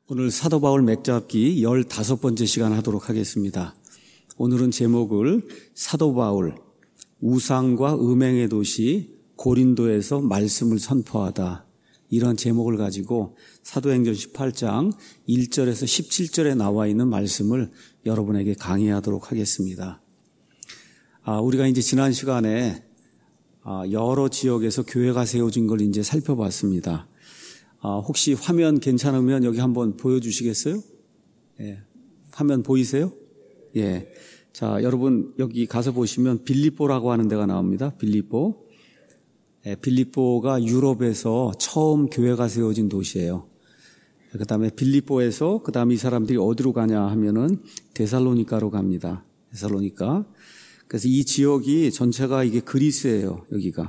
오늘 사도 바울 맥잡기 15번째 시간 하도록 하겠습니다. 오늘은 제목을 사도 바울 우상과 음행의 도시 고린도에서 말씀을 선포하다, 이런 제목을 가지고 사도행전 18장 1절에서 17절에 나와 있는 말씀을 여러분에게 강의하도록 하겠습니다. 우리가 이제 지난 시간에 여러 지역에서 교회가 세워진 걸 이제 살펴봤습니다. 혹시 화면 괜찮으면 여기 한번 보여주시겠어요? 예. 화면 보이세요? 예. 자, 여러분 여기 가서 보시면 빌립보라고 하는 데가 나옵니다. 빌립보. 예, 빌립보가 유럽에서 처음 교회가 세워진 도시예요. 그 다음에 빌립보에서 그 다음에 이 사람들이 어디로 가냐 하면은 데살로니카로 갑니다. 데살로니카. 그래서 이 지역이 전체가 이게 그리스예요. 여기가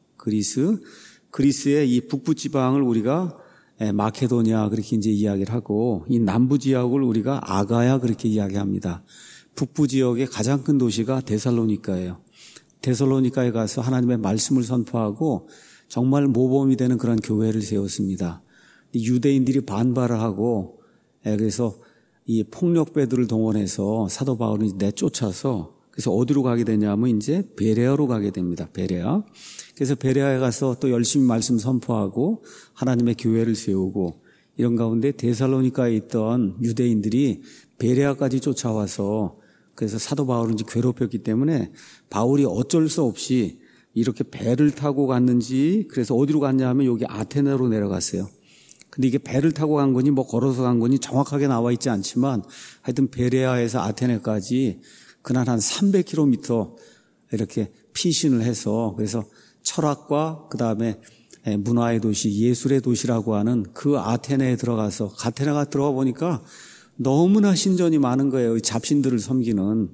그리스의 이 북부 지방을 우리가 마케도니아 그렇게 이제 이야기를 하고, 이 남부 지역을 우리가 아가야 그렇게 이야기합니다. 북부 지역의 가장 큰 도시가 데살로니카예요. 데살로니카에 가서 하나님의 말씀을 선포하고 정말 모범이 되는 그런 교회를 세웠습니다. 유대인들이 반발을 하고, 그래서 이 폭력배들을 동원해서 사도 바울을 내쫓아서, 그래서 어디로 가게 되냐면 이제 베레아로 가게 됩니다. 베레아. 그래서 베레아에 가서 또 열심히 말씀 선포하고 하나님의 교회를 세우고, 이런 가운데 데살로니카에 있던 유대인들이 베레아까지 쫓아와서, 그래서 사도 바울은 이제 괴롭혔기 때문에 바울이 어쩔 수 없이 이렇게 배를 타고 갔는지, 그래서 어디로 갔냐 하면 여기 아테네로 내려갔어요. 근데 이게 배를 타고 간 거니 뭐 걸어서 간 거니 정확하게 나와 있지 않지만, 하여튼 베레아에서 아테네까지 그날 한 300km 이렇게 피신을 해서, 그래서 철학과 그 다음에 문화의 도시, 예술의 도시라고 하는 그 아테네에 들어가서, 아테네가 들어가 보니까 너무나 신전이 많은 거예요. 잡신들을 섬기는.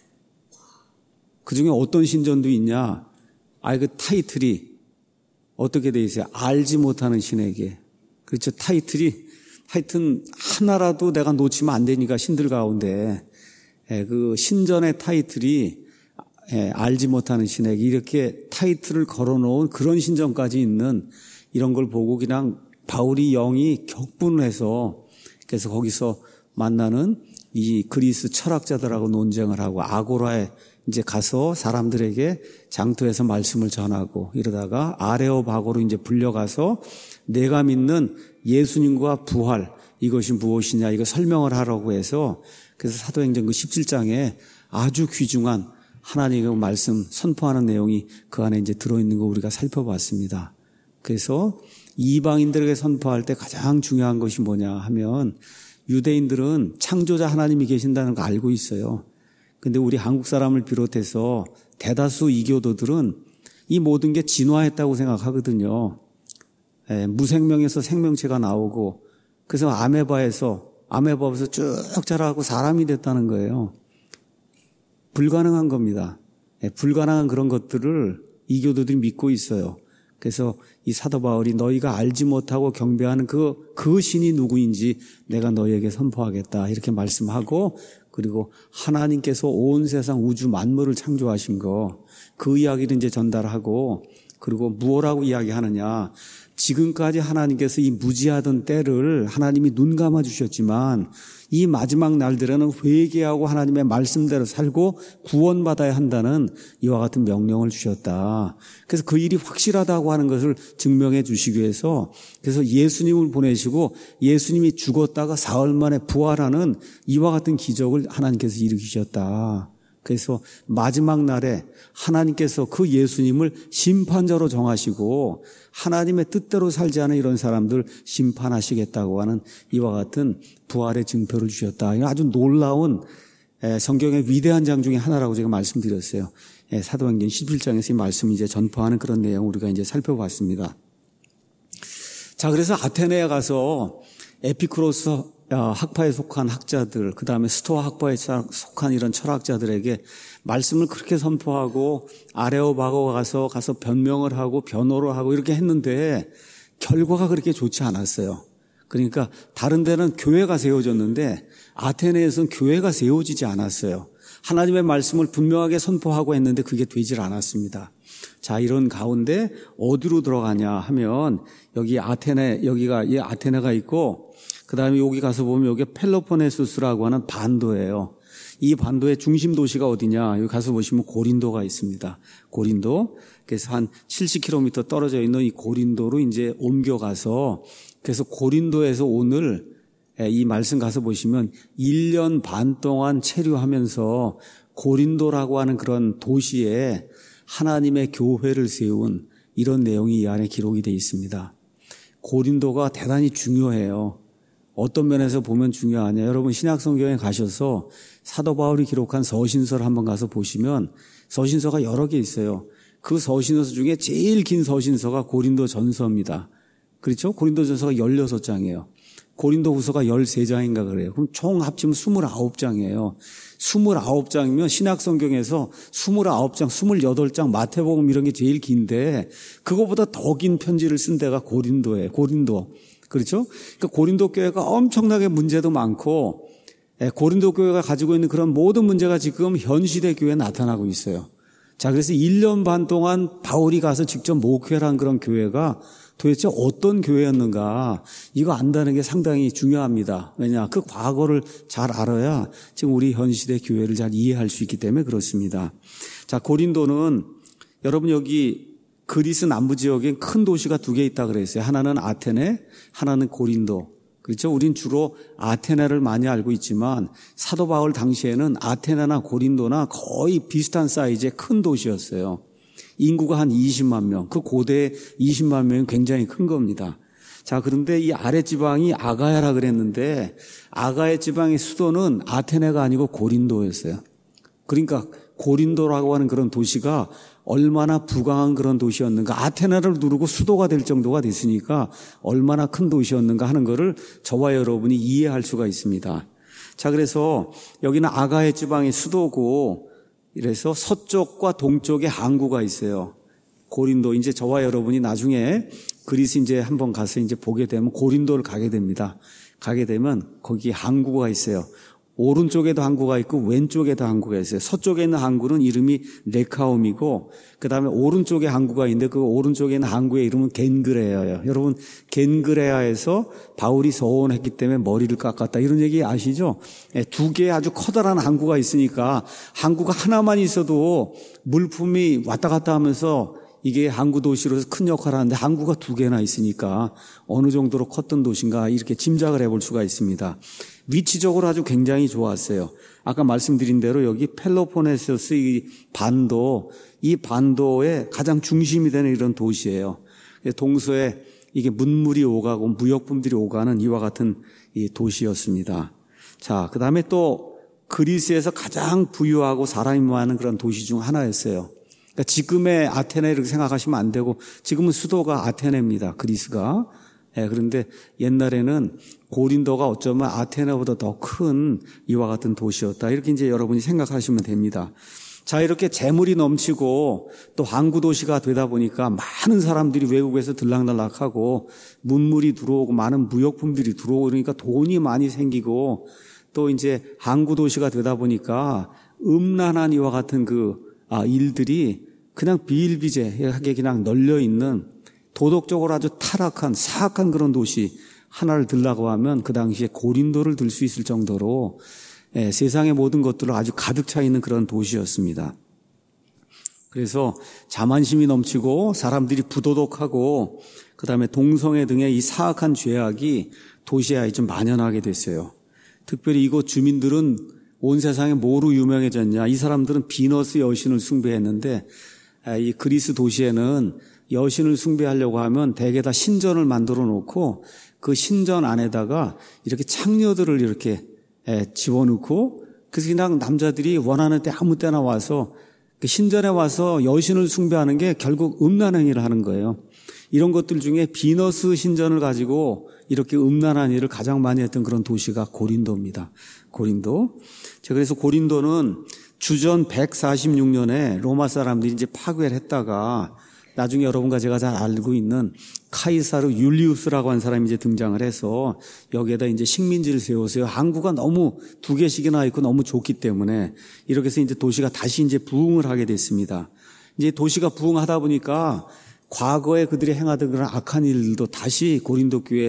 그중에 어떤 신전도 있냐? 그 타이틀이 어떻게 돼 있어요? 알지 못하는 신에게. 그렇죠. 타이틀이 하여튼 하나라도 내가 놓치면 안 되니까 신들 가운데 그 신전의 타이틀이 알지 못하는 신에게, 이렇게 타이틀을 걸어놓은 그런 신전까지 있는, 이런 걸 보고 그냥 바울이 영이 격분을 해서, 그래서 거기서 만나는 이 그리스 철학자들하고 논쟁을 하고 아고라에 이제 가서 사람들에게 장터에서 말씀을 전하고, 이러다가 아레오바고로 이제 불려가서 내가 믿는 예수님과 부활, 이것이 무엇이냐 이거 설명을 하라고 해서, 그래서 사도행전 그 17장에 아주 귀중한 하나님의 말씀 선포하는 내용이 그 안에 이제 들어있는 거 우리가 살펴봤습니다. 그래서 이방인들에게 선포할 때 가장 중요한 것이 뭐냐 하면, 유대인들은 창조자 하나님이 계신다는 거 알고 있어요. 근데 우리 한국 사람을 비롯해서 대다수 이교도들은 이 모든 게 진화했다고 생각하거든요. 무생명에서 생명체가 나오고, 그래서 아메바에서 쭉 자라고 사람이 됐다는 거예요. 불가능한 겁니다. 불가능한 그런 것들을 이교도들이 믿고 있어요. 그래서 이 사도 바울이 너희가 알지 못하고 경배하는 그 신이 누구인지 내가 너희에게 선포하겠다, 이렇게 말씀하고, 그리고 하나님께서 온 세상 우주 만물을 창조하신 거, 그 이야기를 이제 전달하고, 그리고 무엇라고 이야기하느냐, 지금까지 하나님께서 이 무지하던 때를 하나님이 눈 감아 주셨지만, 이 마지막 날들에는 회개하고 하나님의 말씀대로 살고 구원받아야 한다는 이와 같은 명령을 주셨다. 그래서 그 일이 확실하다고 하는 것을 증명해 주시기 위해서, 그래서 예수님을 보내시고 예수님이 죽었다가 사흘 만에 부활하는 이와 같은 기적을 하나님께서 일으키셨다. 그래서 마지막 날에 하나님께서 그 예수님을 심판자로 정하시고 하나님의 뜻대로 살지 않은 이런 사람들 심판하시겠다고 하는 이와 같은 부활의 증표를 주셨다. 이건 아주 놀라운 성경의 위대한 장 중에 하나라고 제가 말씀드렸어요. 사도행전 11장에서 이 말씀을 이제 전파하는 그런 내용 우리가 이제 살펴봤습니다. 자, 그래서 아테네에 가서 에피쿠로스 학파에 속한 학자들, 그 다음에 스토아 학파에 속한 이런 철학자들에게 말씀을 그렇게 선포하고, 아레오바고가 가서 변명을 하고 변호를 하고 이렇게 했는데 결과가 그렇게 좋지 않았어요. 그러니까 다른 데는 교회가 세워졌는데 아테네에서는 교회가 세워지지 않았어요. 하나님의 말씀을 분명하게 선포하고 했는데 그게 되질 않았습니다. 자, 이런 가운데 어디로 들어가냐 하면, 여기 아테네, 여기가 아테네가 있고, 그 다음에 여기 가서 보면 여기 펠로포네소스라고 하는 반도예요. 이 반도의 중심 도시가 어디냐? 여기 가서 보시면 고린도가 있습니다. 고린도. 그래서 한 70km 떨어져 있는 이 고린도로 이제 옮겨가서 그래서 고린도에서 오늘 이 말씀 가서 보시면 1년 반 동안 체류하면서 고린도라고 하는 그런 도시에 하나님의 교회를 세운 이런 내용이 이 안에 기록이 되어 있습니다. 고린도가 대단히 중요해요. 어떤 면에서 보면 중요하냐. 여러분 신약성경에 가셔서 사도 바울이 기록한 서신서를 한번 가서 보시면 서신서가 여러 개 있어요. 그 서신서 중에 제일 긴 서신서가 고린도 전서입니다. 그렇죠? 고린도 전서가 16장이에요. 고린도 후서가 13장인가 그래요. 그럼 총 합치면 29장이에요. 29장이면 신약성경에서 29장, 28장 마태복음 이런 게 제일 긴데 그거보다 더 긴 편지를 쓴 데가 고린도예요. 고린도. 그렇죠? 그러니까 고린도 교회가 엄청나게 문제도 많고 고린도 교회가 가지고 있는 그런 모든 문제가 지금 현 시대 교회에 나타나고 있어요. 자, 그래서 1년 반 동안 바울이 가서 직접 목회를 한 그런 교회가 도대체 어떤 교회였는가 이거 안다는 게 상당히 중요합니다. 왜냐? 그 과거를 잘 알아야 지금 우리 현 시대 교회를 잘 이해할 수 있기 때문에 그렇습니다. 자, 고린도는 여러분 여기 그리스 남부 지역에 큰 도시가 두 개 있다 그랬어요. 하나는 아테네, 하나는 고린도. 그렇죠? 우린 주로 아테네를 많이 알고 있지만 사도 바울 당시에는 아테네나 고린도나 거의 비슷한 사이즈의 큰 도시였어요. 인구가 한 20만 명. 그 고대에 20만 명은 굉장히 큰 겁니다. 자, 그런데 이 아래 지방이 아가야라 그랬는데 아가야 지방의 수도는 아테네가 아니고 고린도였어요. 그러니까 고린도라고 하는 그런 도시가 얼마나 부강한 그런 도시였는가. 아테네를 누르고 수도가 될 정도가 됐으니까 얼마나 큰 도시였는가 하는 것을 저와 여러분이 이해할 수가 있습니다. 자, 그래서 여기는 아가야 지방의 수도고 이래서 서쪽과 동쪽에 항구가 있어요. 고린도 이제 저와 여러분이 나중에 그리스 이제 한번 가서 이제 보게 되면 고린도를 가게 됩니다. 가게 되면 거기 항구가 있어요. 오른쪽에도 항구가 있고 왼쪽에도 항구가 있어요. 서쪽에 있는 항구는 이름이 레카움이고 그다음에 오른쪽에 항구가 있는데 그 오른쪽에 있는 항구의 이름은 겐그레아예요. 여러분 겐그레아에서 바울이 서원했기 때문에 머리를 깎았다 이런 얘기 아시죠? 두 개의 아주 커다란 항구가 있으니까 항구가 하나만 있어도 물품이 왔다 갔다 하면서 이게 항구 도시로서 큰 역할을 하는데 항구가 두 개나 있으니까 어느 정도로 컸던 도시인가 이렇게 짐작을 해볼 수가 있습니다. 위치적으로 아주 굉장히 좋았어요. 아까 말씀드린 대로 여기 펠로포네소스 이 반도, 이 반도의 가장 중심이 되는 이런 도시예요. 동서에 이게 문물이 오가고 무역품들이 오가는 이와 같은 이 도시였습니다. 자, 그 다음에 또 그리스에서 가장 부유하고 사람이 많은 그런 도시 중 하나였어요. 그러니까 지금의 아테네 이렇게 생각하시면 안 되고 지금은 수도가 아테네입니다. 그리스가. 그런데 옛날에는 고린도가 어쩌면 아테네보다 더 큰 이와 같은 도시였다. 이렇게 이제 여러분이 생각하시면 됩니다. 자, 이렇게 재물이 넘치고 또 항구 도시가 되다 보니까 많은 사람들이 외국에서 들락날락하고 문물이 들어오고 많은 무역품들이 들어오고 그러니까 돈이 많이 생기고 또 이제 항구 도시가 되다 보니까 음란한 이와 같은 일들이 그냥 비일비재하게 그냥 널려 있는 도덕적으로 아주 타락한 사악한 그런 도시 하나를 들라고 하면 그 당시에 고린도를 들 수 있을 정도로 세상의 모든 것들로 아주 가득 차 있는 그런 도시였습니다. 그래서 자만심이 넘치고 사람들이 부도덕하고 그다음에 동성애 등의 이 사악한 죄악이 도시에 좀 만연하게 됐어요. 특별히 이곳 주민들은 온 세상에 뭐로 유명해졌냐. 이 사람들은 비너스 여신을 숭배했는데 이 그리스 도시에는 여신을 숭배하려고 하면 대개 다 신전을 만들어 놓고 그 신전 안에다가 이렇게 창녀들을 이렇게 집어넣고 그래서 그냥 남자들이 원하는 때 아무 때나 와서 그 신전에 와서 여신을 숭배하는 게 결국 음란 행위를 하는 거예요. 이런 것들 중에 비너스 신전을 가지고 이렇게 음란한 일을 가장 많이 했던 그런 도시가 고린도입니다. 고린도. 자, 그래서 고린도는 주전 146년에 로마 사람들이 이제 파괴를 했다가 나중에 여러분과 제가 잘 알고 있는 카이사르 율리우스라고 하는 사람이 이제 등장을 해서 여기에다 이제 식민지를 세웠어요. 항구가 너무 두 개씩이나 있고 너무 좋기 때문에 이렇게 해서 이제 도시가 다시 이제 부흥을 하게 됐습니다. 이제 도시가 부흥하다 보니까 과거에 그들이 행하던 그런 악한 일들도 다시 고린도 교회에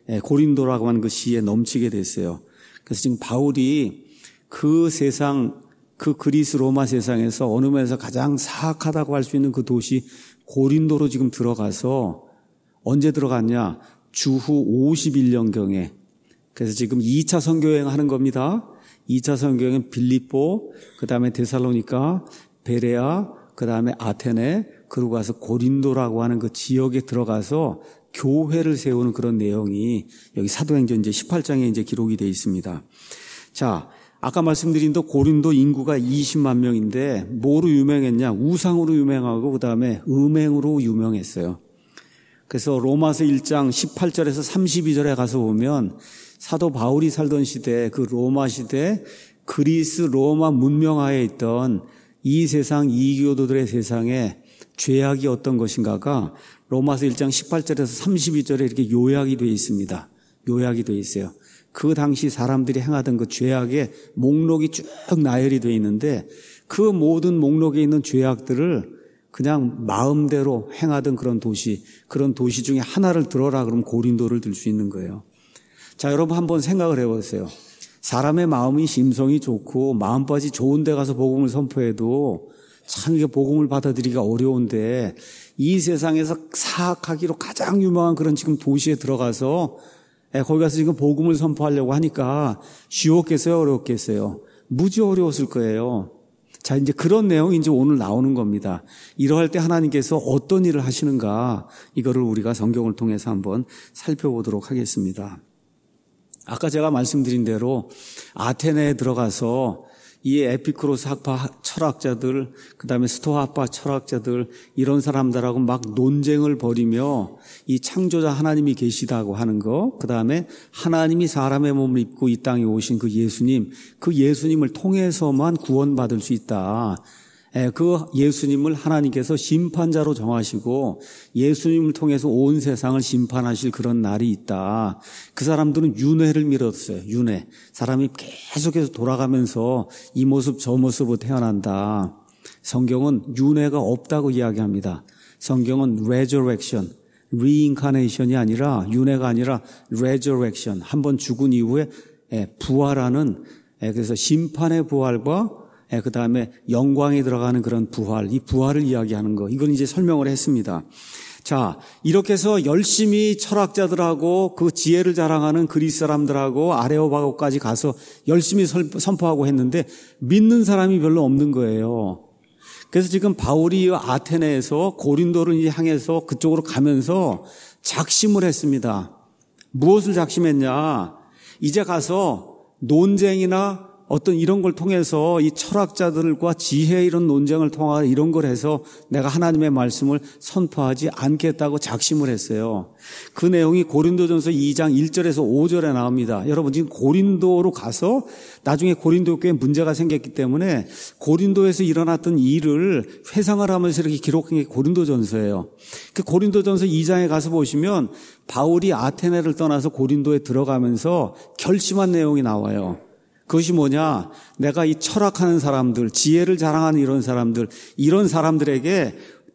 고린도라고 하는 그 시에 넘치게 됐어요. 그래서 지금 바울이 그 세상, 그 그리스 로마 세상에서 어느 면에서 가장 사악하다고 할 수 있는 그 도시 고린도로 지금 들어가서 언제 들어갔냐? 주후 51년경에. 그래서 지금 2차 선교여행 하는 겁니다. 2차 선교여행은 빌립보, 그 다음에 데살로니가, 베레아, 그 다음에 아테네, 그러고 가서 고린도라고 하는 그 지역에 들어가서 교회를 세우는 그런 내용이 여기 사도행전 이제 18장에 이제 기록이 되어 있습니다. 자, 아까 말씀드린 또 고린도 인구가 20만 명인데 뭐로 유명했냐? 우상으로 유명하고 그 다음에 음행으로 유명했어요. 그래서 로마서 1장 18절에서 32절에 가서 보면 사도 바울이 살던 시대, 그 로마 시대 그리스 로마 문명하에 있던 이 세상 이교도들의 세상에 죄악이 어떤 것인가가 로마서 1장 18절에서 32절에 이렇게 요약이 되어 있습니다. 요약이 되어 있어요. 그 당시 사람들이 행하던 그 죄악의 목록이 쭉 나열이 되어 있는데 그 모든 목록에 있는 죄악들을 그냥 마음대로 행하던 그런 도시 중에 하나를 들어라 그러면 고린도를 들 수 있는 거예요. 자, 여러분 한번 생각을 해보세요. 사람의 마음이 심성이 좋고 마음밭이 좋은 데 가서 복음을 선포해도 참 이게 복음을 받아들이기가 어려운데 이 세상에서 사악하기로 가장 유명한 그런 지금 도시에 들어가서 거기 가서 지금 복음을 선포하려고 하니까 쉬웠겠어요? 어렵겠어요? 무지 어려웠을 거예요. 자, 이제 그런 내용이 이제 오늘 나오는 겁니다. 이러할 때 하나님께서 어떤 일을 하시는가, 이거를 우리가 성경을 통해서 한번 살펴보도록 하겠습니다. 아까 제가 말씀드린 대로 아테네에 들어가서 이 에피쿠로스 학파 철학자들, 그 다음에 스토아 학파 철학자들, 이런 사람들하고 막 논쟁을 벌이며 이 창조자 하나님이 계시다고 하는 거, 그 다음에 하나님이 사람의 몸을 입고 이 땅에 오신 그 예수님을 통해서만 구원받을 수 있다. 그 예수님을 하나님께서 심판자로 정하시고 예수님을 통해서 온 세상을 심판하실 그런 날이 있다. 그 사람들은 윤회를 믿었어요. 윤회. 사람이 계속해서 돌아가면서 이 모습 저 모습으로 태어난다. 성경은 윤회가 없다고 이야기합니다. 성경은 resurrection, reincarnation이 아니라 윤회가 아니라 resurrection. 한번 죽은 이후에 부활하는, 그래서 심판의 부활과 그 다음에 영광에 들어가는 그런 부활, 이 부활을 이야기하는 거, 이건 이제 설명을 했습니다. 자, 이렇게 해서 열심히 철학자들하고 그 지혜를 자랑하는 그리스 사람들하고 아레오바고까지 가서 열심히 선포하고 했는데 믿는 사람이 별로 없는 거예요. 그래서 지금 바울이 아테네에서 고린도를 향해서 그쪽으로 가면서 작심을 했습니다. 무엇을 작심했냐? 이제 가서 논쟁이나 어떤 이런 걸 통해서 이 철학자들과 지혜 이런 논쟁을 통하여 이런 걸 해서 내가 하나님의 말씀을 선포하지 않겠다고 작심을 했어요. 그 내용이 고린도전서 2장 1절에서 5절에 나옵니다. 여러분 지금 고린도로 가서 나중에 고린도 교회에 문제가 생겼기 때문에 고린도에서 일어났던 일을 회상을 하면서 이렇게 기록한 게 고린도전서예요. 그 고린도전서 2장에 가서 보시면 바울이 아테네를 떠나서 고린도에 들어가면서 결심한 내용이 나와요. 그것이 뭐냐? 내가 이 철학하는 사람들, 지혜를 자랑하는 이런 사람들에게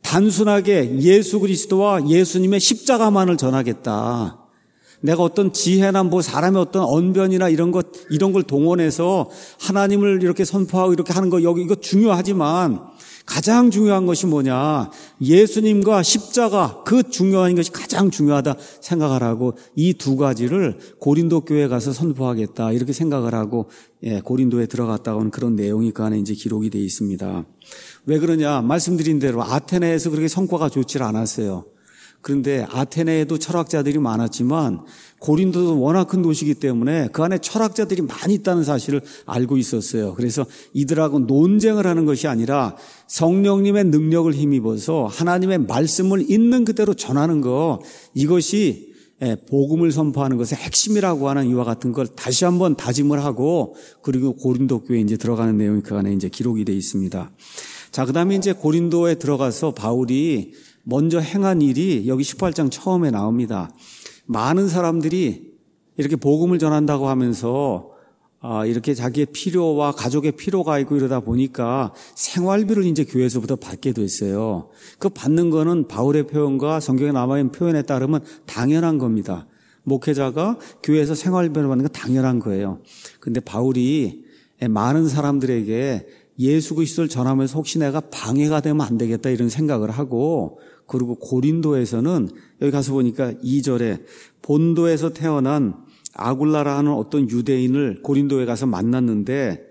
단순하게 예수 그리스도와 예수님의 십자가만을 전하겠다. 내가 어떤 지혜나 뭐 사람의 어떤 언변이나 이런 걸 동원해서 하나님을 이렇게 선포하고 이렇게 하는 거, 이거 중요하지만 가장 중요한 것이 뭐냐? 예수님과 십자가, 그 중요한 것이 가장 중요하다 생각을 하고 이 두 가지를 고린도 교회에 가서 선포하겠다 이렇게 생각을 하고 고린도에 들어갔다고 하는 그런 내용이 그 안에 이제 기록이 되어 있습니다. 왜 그러냐? 말씀드린 대로 아테네에서 그렇게 성과가 좋지 않았어요. 그런데 아테네에도 철학자들이 많았지만 고린도도 워낙 큰 도시이기 때문에 그 안에 철학자들이 많이 있다는 사실을 알고 있었어요. 그래서 이들하고 논쟁을 하는 것이 아니라 성령님의 능력을 힘입어서 하나님의 말씀을 있는 그대로 전하는 거, 이것이 복음을 선포하는 것의 핵심이라고 하는 이와 같은 걸 다시 한번 다짐을 하고, 그리고 고린도 교회에 이제 들어가는 내용이 그 안에 이제 기록이 되어 있습니다. 자, 그다음에 이제 고린도에 들어가서 바울이 먼저 행한 일이 여기 18장 처음에 나옵니다. 많은 사람들이 이렇게 복음을 전한다고 하면서 이렇게 자기의 필요와 가족의 필요가 있고 이러다 보니까 생활비를 이제 교회에서부터 받게 됐어요. 그 받는 거는 바울의 표현과 성경에 남아있는 표현에 따르면 당연한 겁니다. 목회자가 교회에서 생활비를 받는 건 당연한 거예요. 근데 바울이 많은 사람들에게 예수 그리스도를 전하면서 혹시 내가 방해가 되면 안 되겠다 이런 생각을 하고, 그리고 고린도에서는 여기 가서 보니까 2절에 본도에서 태어난 아굴라라 하는 어떤 유대인을 고린도에 가서 만났는데,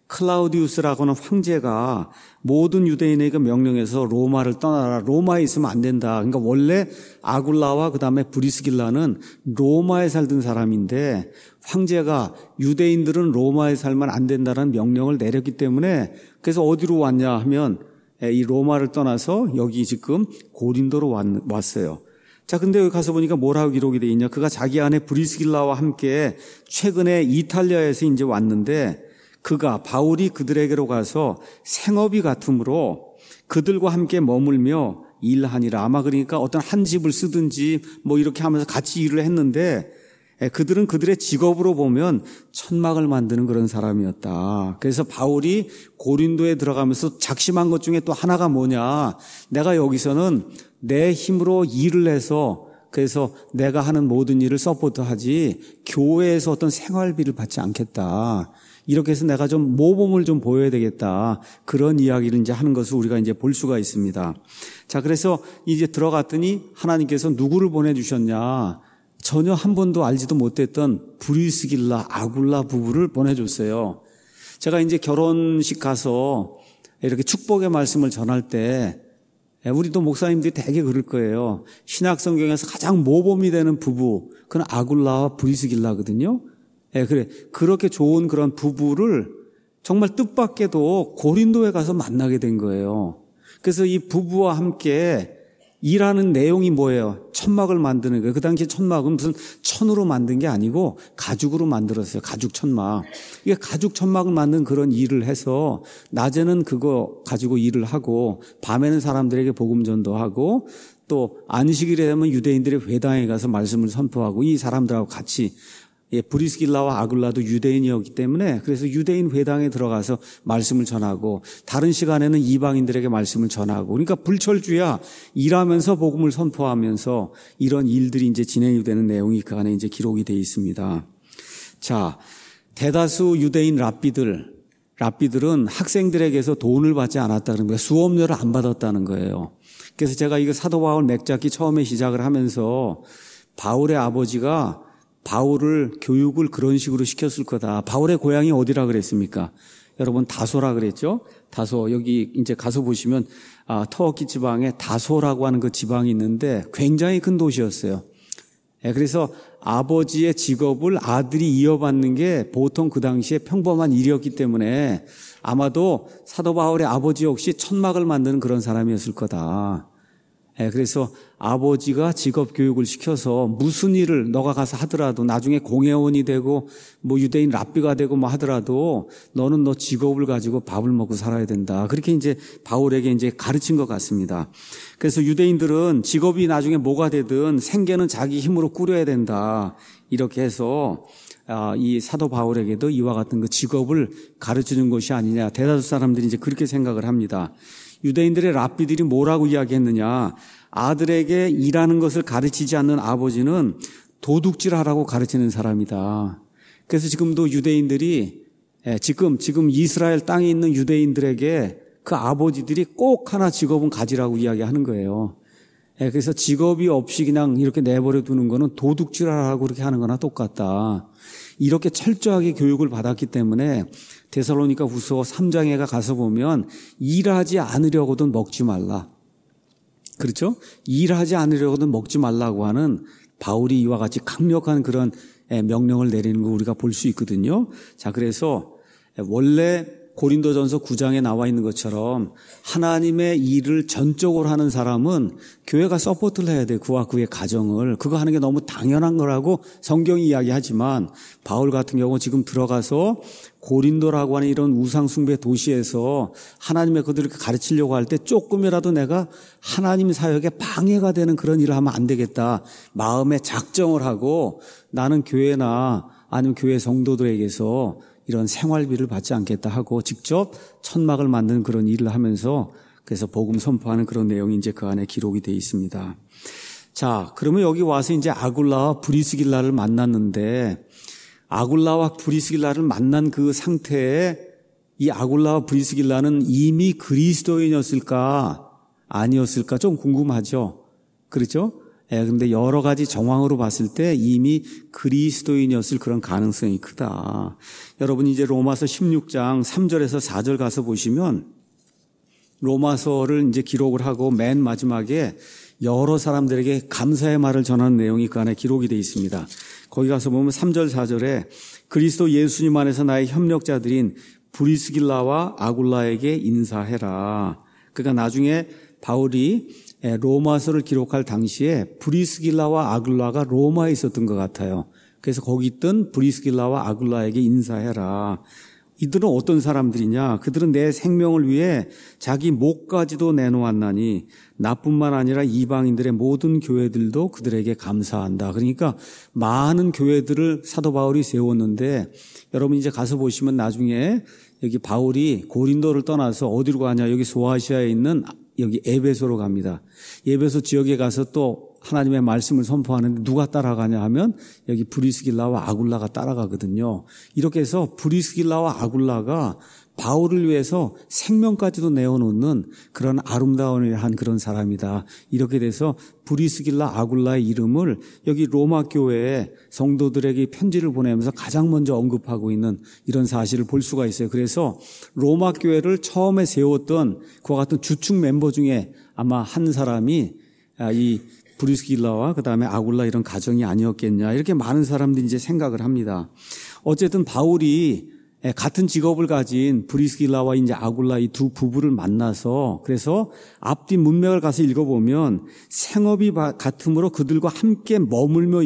클라우디우스라고 하는 황제가 모든 유대인에게 명령해서 로마를 떠나라. 로마에 있으면 안 된다. 그러니까 원래 아굴라와 그다음에 브리스길라는 로마에 살던 사람인데 황제가 유대인들은 로마에 살면 안 된다는 명령을 내렸기 때문에, 그래서 어디로 왔냐 하면 이 로마를 떠나서 여기 지금 고린도로 왔어요. 자, 근데 여기 가서 보니까 뭐라고 기록이 되어 있냐. 그가 자기 아내 브리스길라와 함께 최근에 이탈리아에서 이제 왔는데, 그가 바울이 그들에게로 가서 생업이 같으므로 그들과 함께 머물며 일하니라. 아마 그러니까 어떤 한 집을 쓰든지 뭐 이렇게 하면서 같이 일을 했는데, 그들은 그들의 직업으로 보면 천막을 만드는 그런 사람이었다. 그래서 바울이 고린도에 들어가면서 작심한 것 중에 또 하나가 뭐냐. 내가 여기서는 내 힘으로 일을 해서, 그래서 내가 하는 모든 일을 서포트하지 교회에서 어떤 생활비를 받지 않겠다. 이렇게 해서 내가 좀 모범을 좀 보여야 되겠다. 그런 이야기를 이제 하는 것을 우리가 이제 볼 수가 있습니다. 자, 그래서 이제 들어갔더니 하나님께서 누구를 보내주셨냐. 전혀 한 번도 알지도 못했던 브리스길라, 아굴라 부부를 보내줬어요. 제가 이제 결혼식 가서 이렇게 축복의 말씀을 전할 때 우리도 목사님들이 되게 그럴 거예요. 신약 성경에서 가장 모범이 되는 부부, 그건 아굴라와 브리스길라거든요. 그래. 그렇게 좋은 그런 부부를 정말 뜻밖에도 고린도에 가서 만나게 된 거예요. 그래서 이 부부와 함께 일하는 내용이 뭐예요? 천막을 만드는 거예요. 그 당시 천막은 무슨 천으로 만든 게 아니고 가죽으로 만들었어요. 가죽 천막. 이게 가죽 천막을 만든 그런 일을 해서 낮에는 그거 가지고 일을 하고 밤에는 사람들에게 복음 전도하고 또 안식일에 되면 유대인들의 회당에 가서 말씀을 선포하고 이 사람들하고 같이 브리스길라와 아굴라도 유대인이었기 때문에 그래서 유대인 회당에 들어가서 말씀을 전하고 다른 시간에는 이방인들에게 말씀을 전하고 그러니까 불철주야 일하면서 복음을 선포하면서 이런 일들이 이제 진행이 되는 내용이 그 안에 이제 기록이 되어 있습니다. 자, 대다수 유대인 랍비들은 학생들에게서 돈을 받지 않았다는 거예요. 수업료를 안 받았다는 거예요. 그래서 제가 이거 사도 바울 맥잡기 처음에 시작을 하면서 바울의 아버지가 바울을 교육을 그런 식으로 시켰을 거다. 바울의 고향이 어디라 그랬습니까? 여러분 다소라 그랬죠? 다소 여기 이제 가서 보시면 터키 지방에 다소라고 하는 그 지방이 있는데 굉장히 큰 도시였어요. 그래서 아버지의 직업을 아들이 이어받는 게 보통 그 당시에 평범한 일이었기 때문에 아마도 사도 바울의 아버지 역시 천막을 만드는 그런 사람이었을 거다. 그래서 아버지가 직업 교육을 시켜서 무슨 일을 너가 가서 하더라도 나중에 공회원이 되고 뭐 유대인 랍비가 되고 뭐 하더라도 너는 너 직업을 가지고 밥을 먹고 살아야 된다. 그렇게 이제 바울에게 이제 가르친 것 같습니다. 그래서 유대인들은 직업이 나중에 뭐가 되든 생계는 자기 힘으로 꾸려야 된다. 이렇게 해서 이 사도 바울에게도 이와 같은 그 직업을 가르치는 것이 아니냐. 대다수 사람들이 이제 그렇게 생각을 합니다. 유대인들의 랍비들이 뭐라고 이야기했느냐. 아들에게 일하는 것을 가르치지 않는 아버지는 도둑질하라고 가르치는 사람이다. 그래서 지금도 유대인들이 지금 이스라엘 땅에 있는 유대인들에게 그 아버지들이 꼭 하나 직업은 가지라고 이야기하는 거예요. 그래서 직업이 없이 그냥 이렇게 내버려 두는 거는 도둑질하라고 그렇게 하는 거나 똑같다. 이렇게 철저하게 교육을 받았기 때문에 데살로니가 후서 3장에 가서 보면 일하지 않으려고든 먹지 말라. 그렇죠? 일하지 않으려고든 먹지 말라고 하는 바울이 이와 같이 강력한 그런 명령을 내리는 거 우리가 볼 수 있거든요. 자, 그래서 원래 고린도전서 9장에 나와 있는 것처럼 하나님의 일을 전적으로 하는 사람은 교회가 서포트를 해야 돼. 그와 그의 가정을. 그거 하는 게 너무 당연한 거라고 성경이 이야기하지만 바울 같은 경우 지금 들어가서 고린도라고 하는 이런 우상숭배 도시에서 하나님의 그들을 가르치려고 할 때 조금이라도 내가 하나님 사역에 방해가 되는 그런 일을 하면 안 되겠다. 마음에 작정을 하고 나는 교회나 아니면 교회 성도들에게서 이런 생활비를 받지 않겠다 하고 직접 천막을 만드는 그런 일을 하면서 그래서 복음 선포하는 그런 내용이 이제 그 안에 기록이 되어 있습니다. 자, 그러면 여기 와서 이제 아굴라와 브리스길라를 만났는데 아굴라와 브리스길라를 만난 그 상태에 이 아굴라와 브리스길라는 이미 그리스도인이었을까 아니었을까 좀 궁금하죠. 그렇죠? 그런데 여러 가지 정황으로 봤을 때 이미 그리스도인이었을 그런 가능성이 크다. 여러분 이제 로마서 16장 3절에서 4절 가서 보시면 로마서를 이제 기록을 하고 맨 마지막에 여러 사람들에게 감사의 말을 전하는 내용이 그 안에 기록이 되어 있습니다. 거기 가서 보면 3절 4절에 그리스도 예수님 안에서 나의 협력자들인 브리스길라와 아굴라에게 인사해라. 그러니까 나중에 바울이 로마서를 기록할 당시에 브리스길라와 아굴라가 로마에 있었던 것 같아요. 그래서 거기 있던 브리스길라와 아굴라에게 인사해라. 이들은 어떤 사람들이냐? 그들은 내 생명을 위해 자기 목까지도 내놓았나니 나뿐만 아니라 이방인들의 모든 교회들도 그들에게 감사한다. 그러니까 많은 교회들을 사도 바울이 세웠는데 여러분 이제 가서 보시면 나중에 여기 바울이 고린도를 떠나서 어디로 가냐? 여기 소아시아에 있는 여기 에베소로 갑니다. 에베소 지역에 가서 또 하나님의 말씀을 선포하는데 누가 따라가냐 하면 여기 브리스길라와 아굴라가 따라가거든요. 이렇게 해서 브리스길라와 아굴라가 바울을 위해서 생명까지도 내어놓는 그런 아름다운 한 그런 사람이다. 이렇게 돼서 브리스길라 아굴라의 이름을 여기 로마 교회에 성도들에게 편지를 보내면서 가장 먼저 언급하고 있는 이런 사실을 볼 수가 있어요. 그래서 로마 교회를 처음에 세웠던 그와 같은 주축 멤버 중에 아마 한 사람이 이 브리스길라와 그다음에 아굴라 이런 가정이 아니었겠냐 이렇게 많은 사람들이 이제 생각을 합니다. 어쨌든 바울이 같은 직업을 가진 브리스길라와 이제 아굴라 이 두 부부를 만나서 그래서 앞뒤 문맥을 가서 읽어보면 생업이 같으므로 그들과 함께 머물며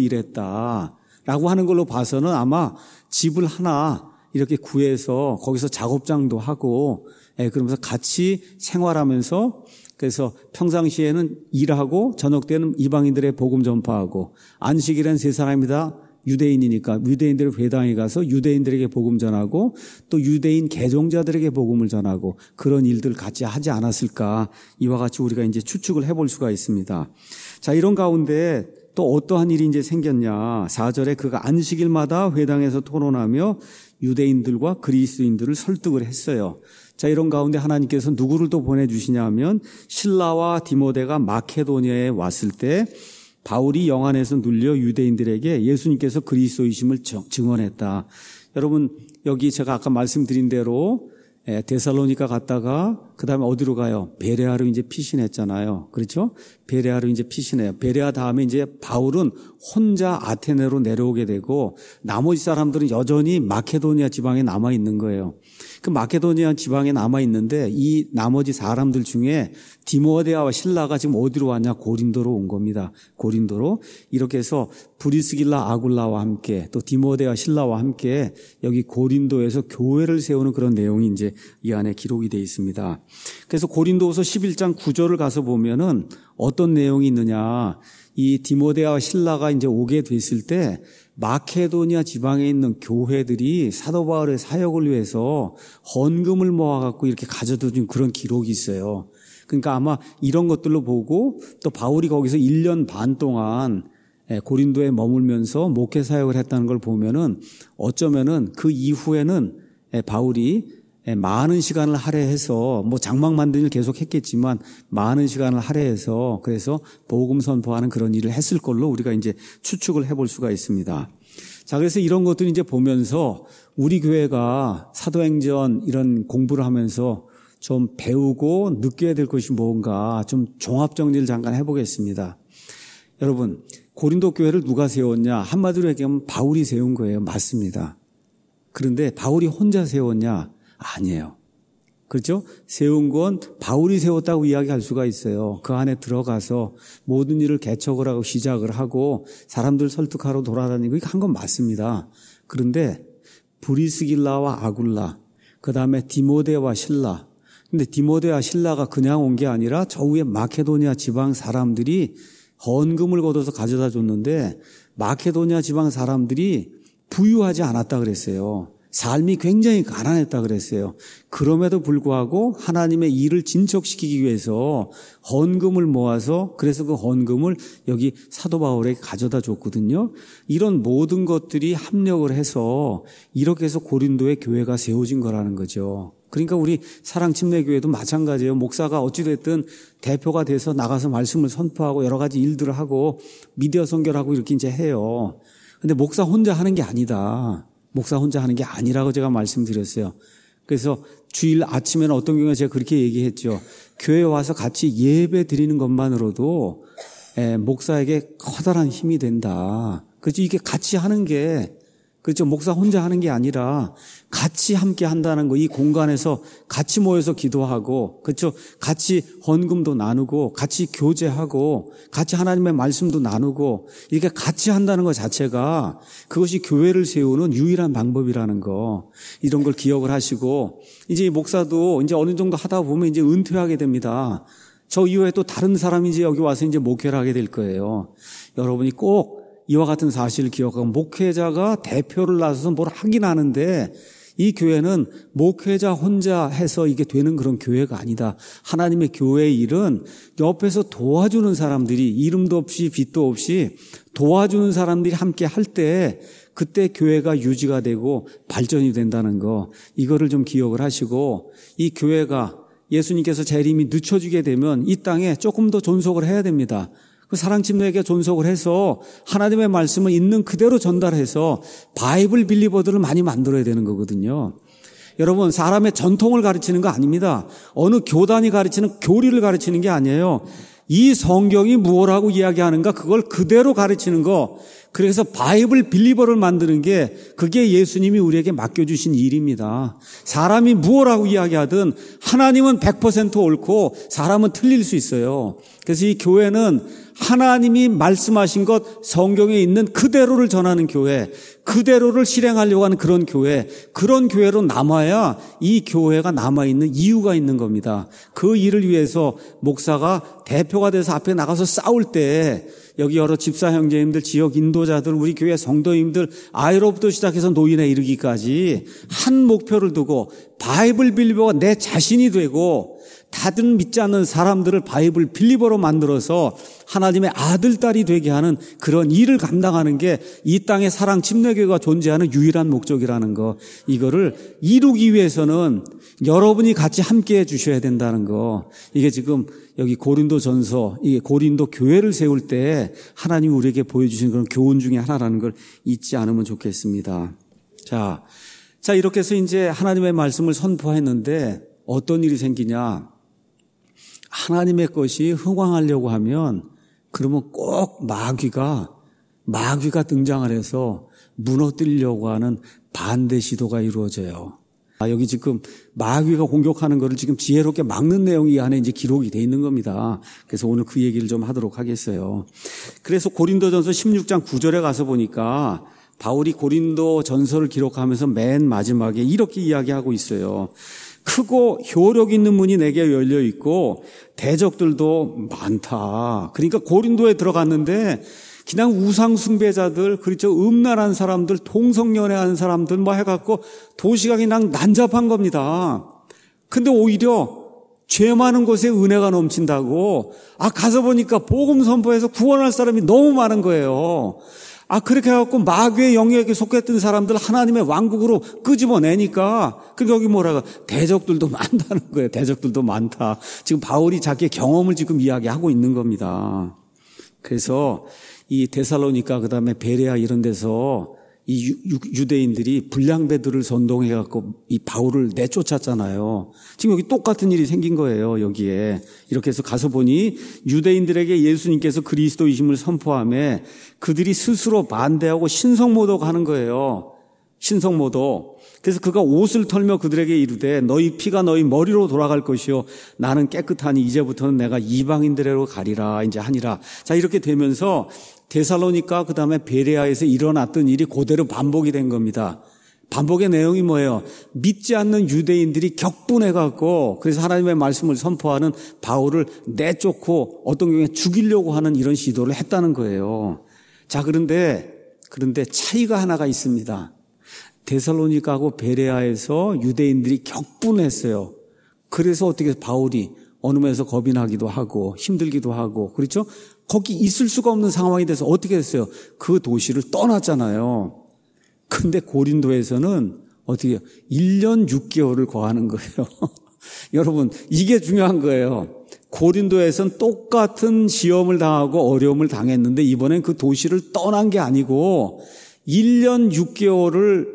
일했다라고 하는 걸로 봐서는 아마 집을 하나 이렇게 구해서 거기서 작업장도 하고 그러면서 같이 생활하면서 그래서 평상시에는 일하고 저녁 때는 이방인들의 복음 전파하고 안식일엔 세 사람이 다 유대인이니까 유대인들의 회당에 가서 유대인들에게 복음 전하고 또 유대인 개종자들에게 복음을 전하고 그런 일들을 같이 하지 않았을까 이와 같이 우리가 이제 추측을 해볼 수가 있습니다. 자, 이런 가운데 또 어떠한 일이 이제 생겼냐. 4절에 그가 안식일마다 회당에서 토론하며 유대인들과 그리스도인들을 설득을 했어요. 자, 이런 가운데 하나님께서 누구를 또 보내주시냐 하면 실라와 디모데가 마케도니아에 왔을 때 바울이 영안에서 눌려 유대인들에게 예수님께서 그리스도이심을 증언했다. 여러분 여기 제가 아까 말씀드린 대로 데살로니가 갔다가 그다음에 어디로 가요? 베레아로 이제 피신했잖아요. 그렇죠? 베레아로 이제 피신해요. 베레아 다음에 이제 바울은 혼자 아테네로 내려오게 되고 나머지 사람들은 여전히 마케도니아 지방에 남아 있는 거예요. 그 마케도니아 지방에 남아 있는데 이 나머지 사람들 중에 디모데와 실라가 지금 어디로 왔냐? 고린도로 온 겁니다. 고린도로. 이렇게 해서 브리스길라 아굴라와 함께 또 디모데와 실라와 함께 여기 고린도에서 교회를 세우는 그런 내용이 이제 이 안에 기록이 되어 있습니다. 그래서 고린도후서 11장 9절을 가서 보면은 어떤 내용이 있느냐. 이 디모데와 실라가 이제 오게 됐을 때 마케도니아 지방에 있는 교회들이 사도 바울의 사역을 위해서 헌금을 모아갖고 이렇게 가져다 준 그런 기록이 있어요. 그러니까 아마 이런 것들로 보고 또 바울이 거기서 1년 반 동안 고린도에 머물면서 목회 사역을 했다는 걸 보면은 어쩌면은 그 이후에는 바울이 많은 시간을 할애해서 뭐 장막 만드는 일 계속 했겠지만 많은 시간을 할애해서 그래서 복음 선포하는 그런 일을 했을 걸로 우리가 이제 추측을 해볼 수가 있습니다. 자, 그래서 이런 것들을 이제 보면서 우리 교회가 사도행전 이런 공부를 하면서 좀 배우고 느껴야 될 것이 뭔가 좀 종합정리를 잠깐 해보겠습니다. 여러분, 고린도 교회를 누가 세웠냐? 한마디로 얘기하면 바울이 세운 거예요. 맞습니다. 그런데 바울이 혼자 세웠냐? 아니에요. 그렇죠? 세운 건 바울이 세웠다고 이야기할 수가 있어요. 그 안에 들어가서 모든 일을 개척을 하고 시작을 하고 사람들 설득하러 돌아다니고 이거 한 건 맞습니다. 그런데 브리스길라와 아굴라, 그 다음에 디모데와 실라. 근데 디모데와 실라가 그냥 온 게 아니라 저 위에 마케도니아 지방 사람들이 헌금을 걷어서 가져다 줬는데 마케도니아 지방 사람들이 부유하지 않았다 그랬어요. 삶이 굉장히 가난했다 그랬어요. 그럼에도 불구하고 하나님의 일을 진척시키기 위해서 헌금을 모아서 그래서 그 헌금을 여기 사도 바울에게 가져다 줬거든요. 이런 모든 것들이 합력을 해서 이렇게 해서 고린도의 교회가 세워진 거라는 거죠. 그러니까 우리 사랑침례교회도 마찬가지예요. 목사가 어찌됐든 대표가 돼서 나가서 말씀을 선포하고 여러 가지 일들을 하고 미디어 선교를 이렇게 이제 해요. 근데 목사 혼자 하는 게 아니다. 목사 혼자 하는 게 아니라고 제가 말씀드렸어요. 그래서 주일 아침에는 어떤 경우에 제가 그렇게 얘기했죠. 교회에 와서 같이 예배 드리는 것만으로도 목사에게 커다란 힘이 된다. 그렇죠. 이게 같이 하는 게 그렇죠. 목사 혼자 하는 게 아니라 같이 함께 한다는 거, 이 공간에서 같이 모여서 기도하고, 그렇죠. 같이 헌금도 나누고, 같이 교제하고, 같이 하나님의 말씀도 나누고, 이렇게 같이 한다는 것 자체가 그것이 교회를 세우는 유일한 방법이라는 거, 이런 걸 기억을 하시고, 이제 목사도 이제 어느 정도 하다 보면 이제 은퇴하게 됩니다. 저 이후에 또 다른 사람이 이제 여기 와서 이제 목회를 하게 될 거예요. 여러분이 꼭 이와 같은 사실을 기억하고, 목회자가 대표를 나서서 뭘 하긴 하는데 이 교회는 목회자 혼자 해서 이게 되는 그런 교회가 아니다. 하나님의 교회의 일은 옆에서 도와주는 사람들이 이름도 없이 빛도 없이 도와주는 사람들이 함께 할 때 그때 교회가 유지가 되고 발전이 된다는 거, 이거를 좀 기억을 하시고, 이 교회가 예수님께서 재림이 늦춰지게 되면 이 땅에 조금 더 존속을 해야 됩니다. 그 사랑침례에게 존속을 해서 하나님의 말씀을 있는 그대로 전달해서 바이블 빌리버들을 많이 만들어야 되는 거거든요. 여러분, 사람의 전통을 가르치는 거 아닙니다. 어느 교단이 가르치는 교리를 가르치는 게 아니에요. 이 성경이 무엇라고 이야기하는가 그걸 그대로 가르치는 거. 그래서 바이블 빌리버를 만드는 게 그게 예수님이 우리에게 맡겨주신 일입니다. 사람이 무엇라고 이야기하든 하나님은 100% 옳고 사람은 틀릴 수 있어요. 그래서 이 교회는 하나님이 말씀하신 것 성경에 있는 그대로를 전하는 교회, 그대로를 실행하려고 하는 그런 교회, 그런 교회로 남아야 이 교회가 남아있는 이유가 있는 겁니다. 그 일을 위해서 목사가 대표가 돼서 앞에 나가서 싸울 때 여기 여러 집사 형제님들, 지역 인도자들, 우리 교회 성도님들, 아이로부터 시작해서 노인에 이르기까지 한 목표를 두고 바이블 빌리버가 내 자신이 되고 다들 믿지 않는 사람들을 바이블 빌리버로 만들어서 하나님의 아들, 딸이 되게 하는 그런 일을 감당하는 게 이 땅에 사랑 침례교회가 존재하는 유일한 목적이라는 거, 이거를 이루기 위해서는 여러분이 같이 함께 해 주셔야 된다는 거, 이게 지금 여기 고린도전서, 이 고린도 교회를 세울 때 하나님이 우리에게 보여주신 그런 교훈 중에 하나라는 걸 잊지 않으면 좋겠습니다. 자, 이렇게 해서 이제 하나님의 말씀을 선포했는데 어떤 일이 생기냐? 하나님의 것이 흥왕하려고 하면 그러면 꼭 마귀가 등장을 해서 무너뜨리려고 하는 반대 시도가 이루어져요. 여기 지금 마귀가 공격하는 것을 지금 지혜롭게 막는 내용이 이 안에 이제 기록이 돼 있는 겁니다. 그래서 오늘 그 얘기를 좀 하도록 하겠어요. 그래서 고린도전서 16장 9절에 가서 보니까 바울이 고린도전서를 기록하면서 맨 마지막에 이렇게 이야기하고 있어요. 크고 효력 있는 문이 내게 열려 있고 대적들도 많다. 그러니까 고린도에 들어갔는데 그냥 우상 숭배자들, 그렇죠, 음란한 사람들, 동성연애하는 사람들 뭐 해갖고 도시가 그냥 난잡한 겁니다. 근데 오히려 죄 많은 곳에 은혜가 넘친다고, 가서 보니까 복음 선포해서 구원할 사람이 너무 많은 거예요. 그렇게 해갖고 마귀의 영역에 속했던 사람들 하나님의 왕국으로 끄집어내니까, 그러니까 여기 뭐라고, 대적들도 많다는 거예요. 대적들도 많다. 지금 바울이 자기의 경험을 지금 이야기하고 있는 겁니다. 그래서 이 데살로니가 그다음에 베레아 이런 데서 이 유대인들이 불량배들을 선동해갖고 이 바울을 내쫓았잖아요. 지금 여기 똑같은 일이 생긴 거예요, 여기에. 이렇게 해서 가서 보니 유대인들에게 예수님께서 그리스도이심을 선포하며 그들이 스스로 반대하고 신성모독 하는 거예요. 신성모독. 그래서 그가 옷을 털며 그들에게 이르되 너희 피가 너희 머리로 돌아갈 것이요 나는 깨끗하니 이제부터는 내가 이방인들에로 가리라 이제 하니라. 자, 이렇게 되면서 데살로니가 그다음에 베레아에서 일어났던 일이 그대로 반복이 된 겁니다. 반복의 내용이 뭐예요? 믿지 않는 유대인들이 격분해갖고 그래서 하나님의 말씀을 선포하는 바울을 내쫓고 어떤 경우에 죽이려고 하는 이런 시도를 했다는 거예요. 자, 그런데 차이가 하나가 있습니다. 데살로니가하고 베레아에서 유대인들이 격분했어요. 그래서 어떻게 바울이 어느 면에서 겁이 나기도 하고 힘들기도 하고 그렇죠? 거기 있을 수가 없는 상황이 돼서 어떻게 했어요? 그 도시를 떠났잖아요. 근데 고린도에서는 어떻게 해요? 1년 6개월을 거하는 거예요. 여러분 이게 중요한 거예요. 고린도에서는 똑같은 시험을 당하고 어려움을 당했는데 이번엔 그 도시를 떠난 게 아니고 1년 6개월을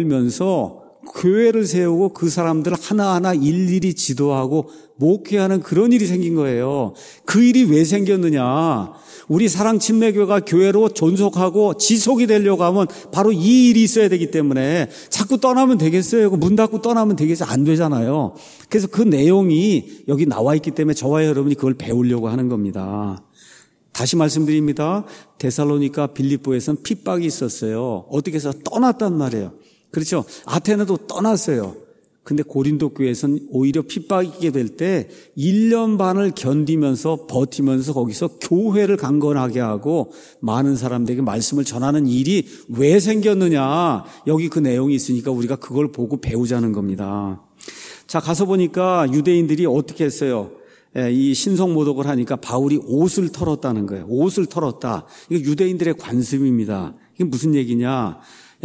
머물면서 교회를 세우고 그 사람들 하나하나 일일이 지도하고 목회하는 그런 일이 생긴 거예요. 그 일이 왜 생겼느냐? 우리 사랑침례교회가 교회로 존속하고 지속이 되려고 하면 바로 이 일이 있어야 되기 때문에 자꾸 떠나면 되겠어요? 문 닫고 떠나면 되겠어요? 안 되잖아요. 그래서 그 내용이 여기 나와 있기 때문에 저와 여러분이 그걸 배우려고 하는 겁니다. 다시 말씀드립니다. 데살로니가 빌립보에서는 핍박이 있었어요. 어떻게 해서 떠났단 말이에요. 그렇죠? 아테네도 떠났어요. 근데 고린도 교회에서는 오히려 핍박이게 될 때 1년 반을 견디면서 버티면서 거기서 교회를 강건하게 하고 많은 사람들에게 말씀을 전하는 일이 왜 생겼느냐. 여기 그 내용이 있으니까 우리가 그걸 보고 배우자는 겁니다. 자, 가서 보니까 유대인들이 어떻게 했어요? 이 신성모독을 하니까 바울이 옷을 털었다는 거예요. 옷을 털었다. 이거 유대인들의 관습입니다. 이게 무슨 얘기냐?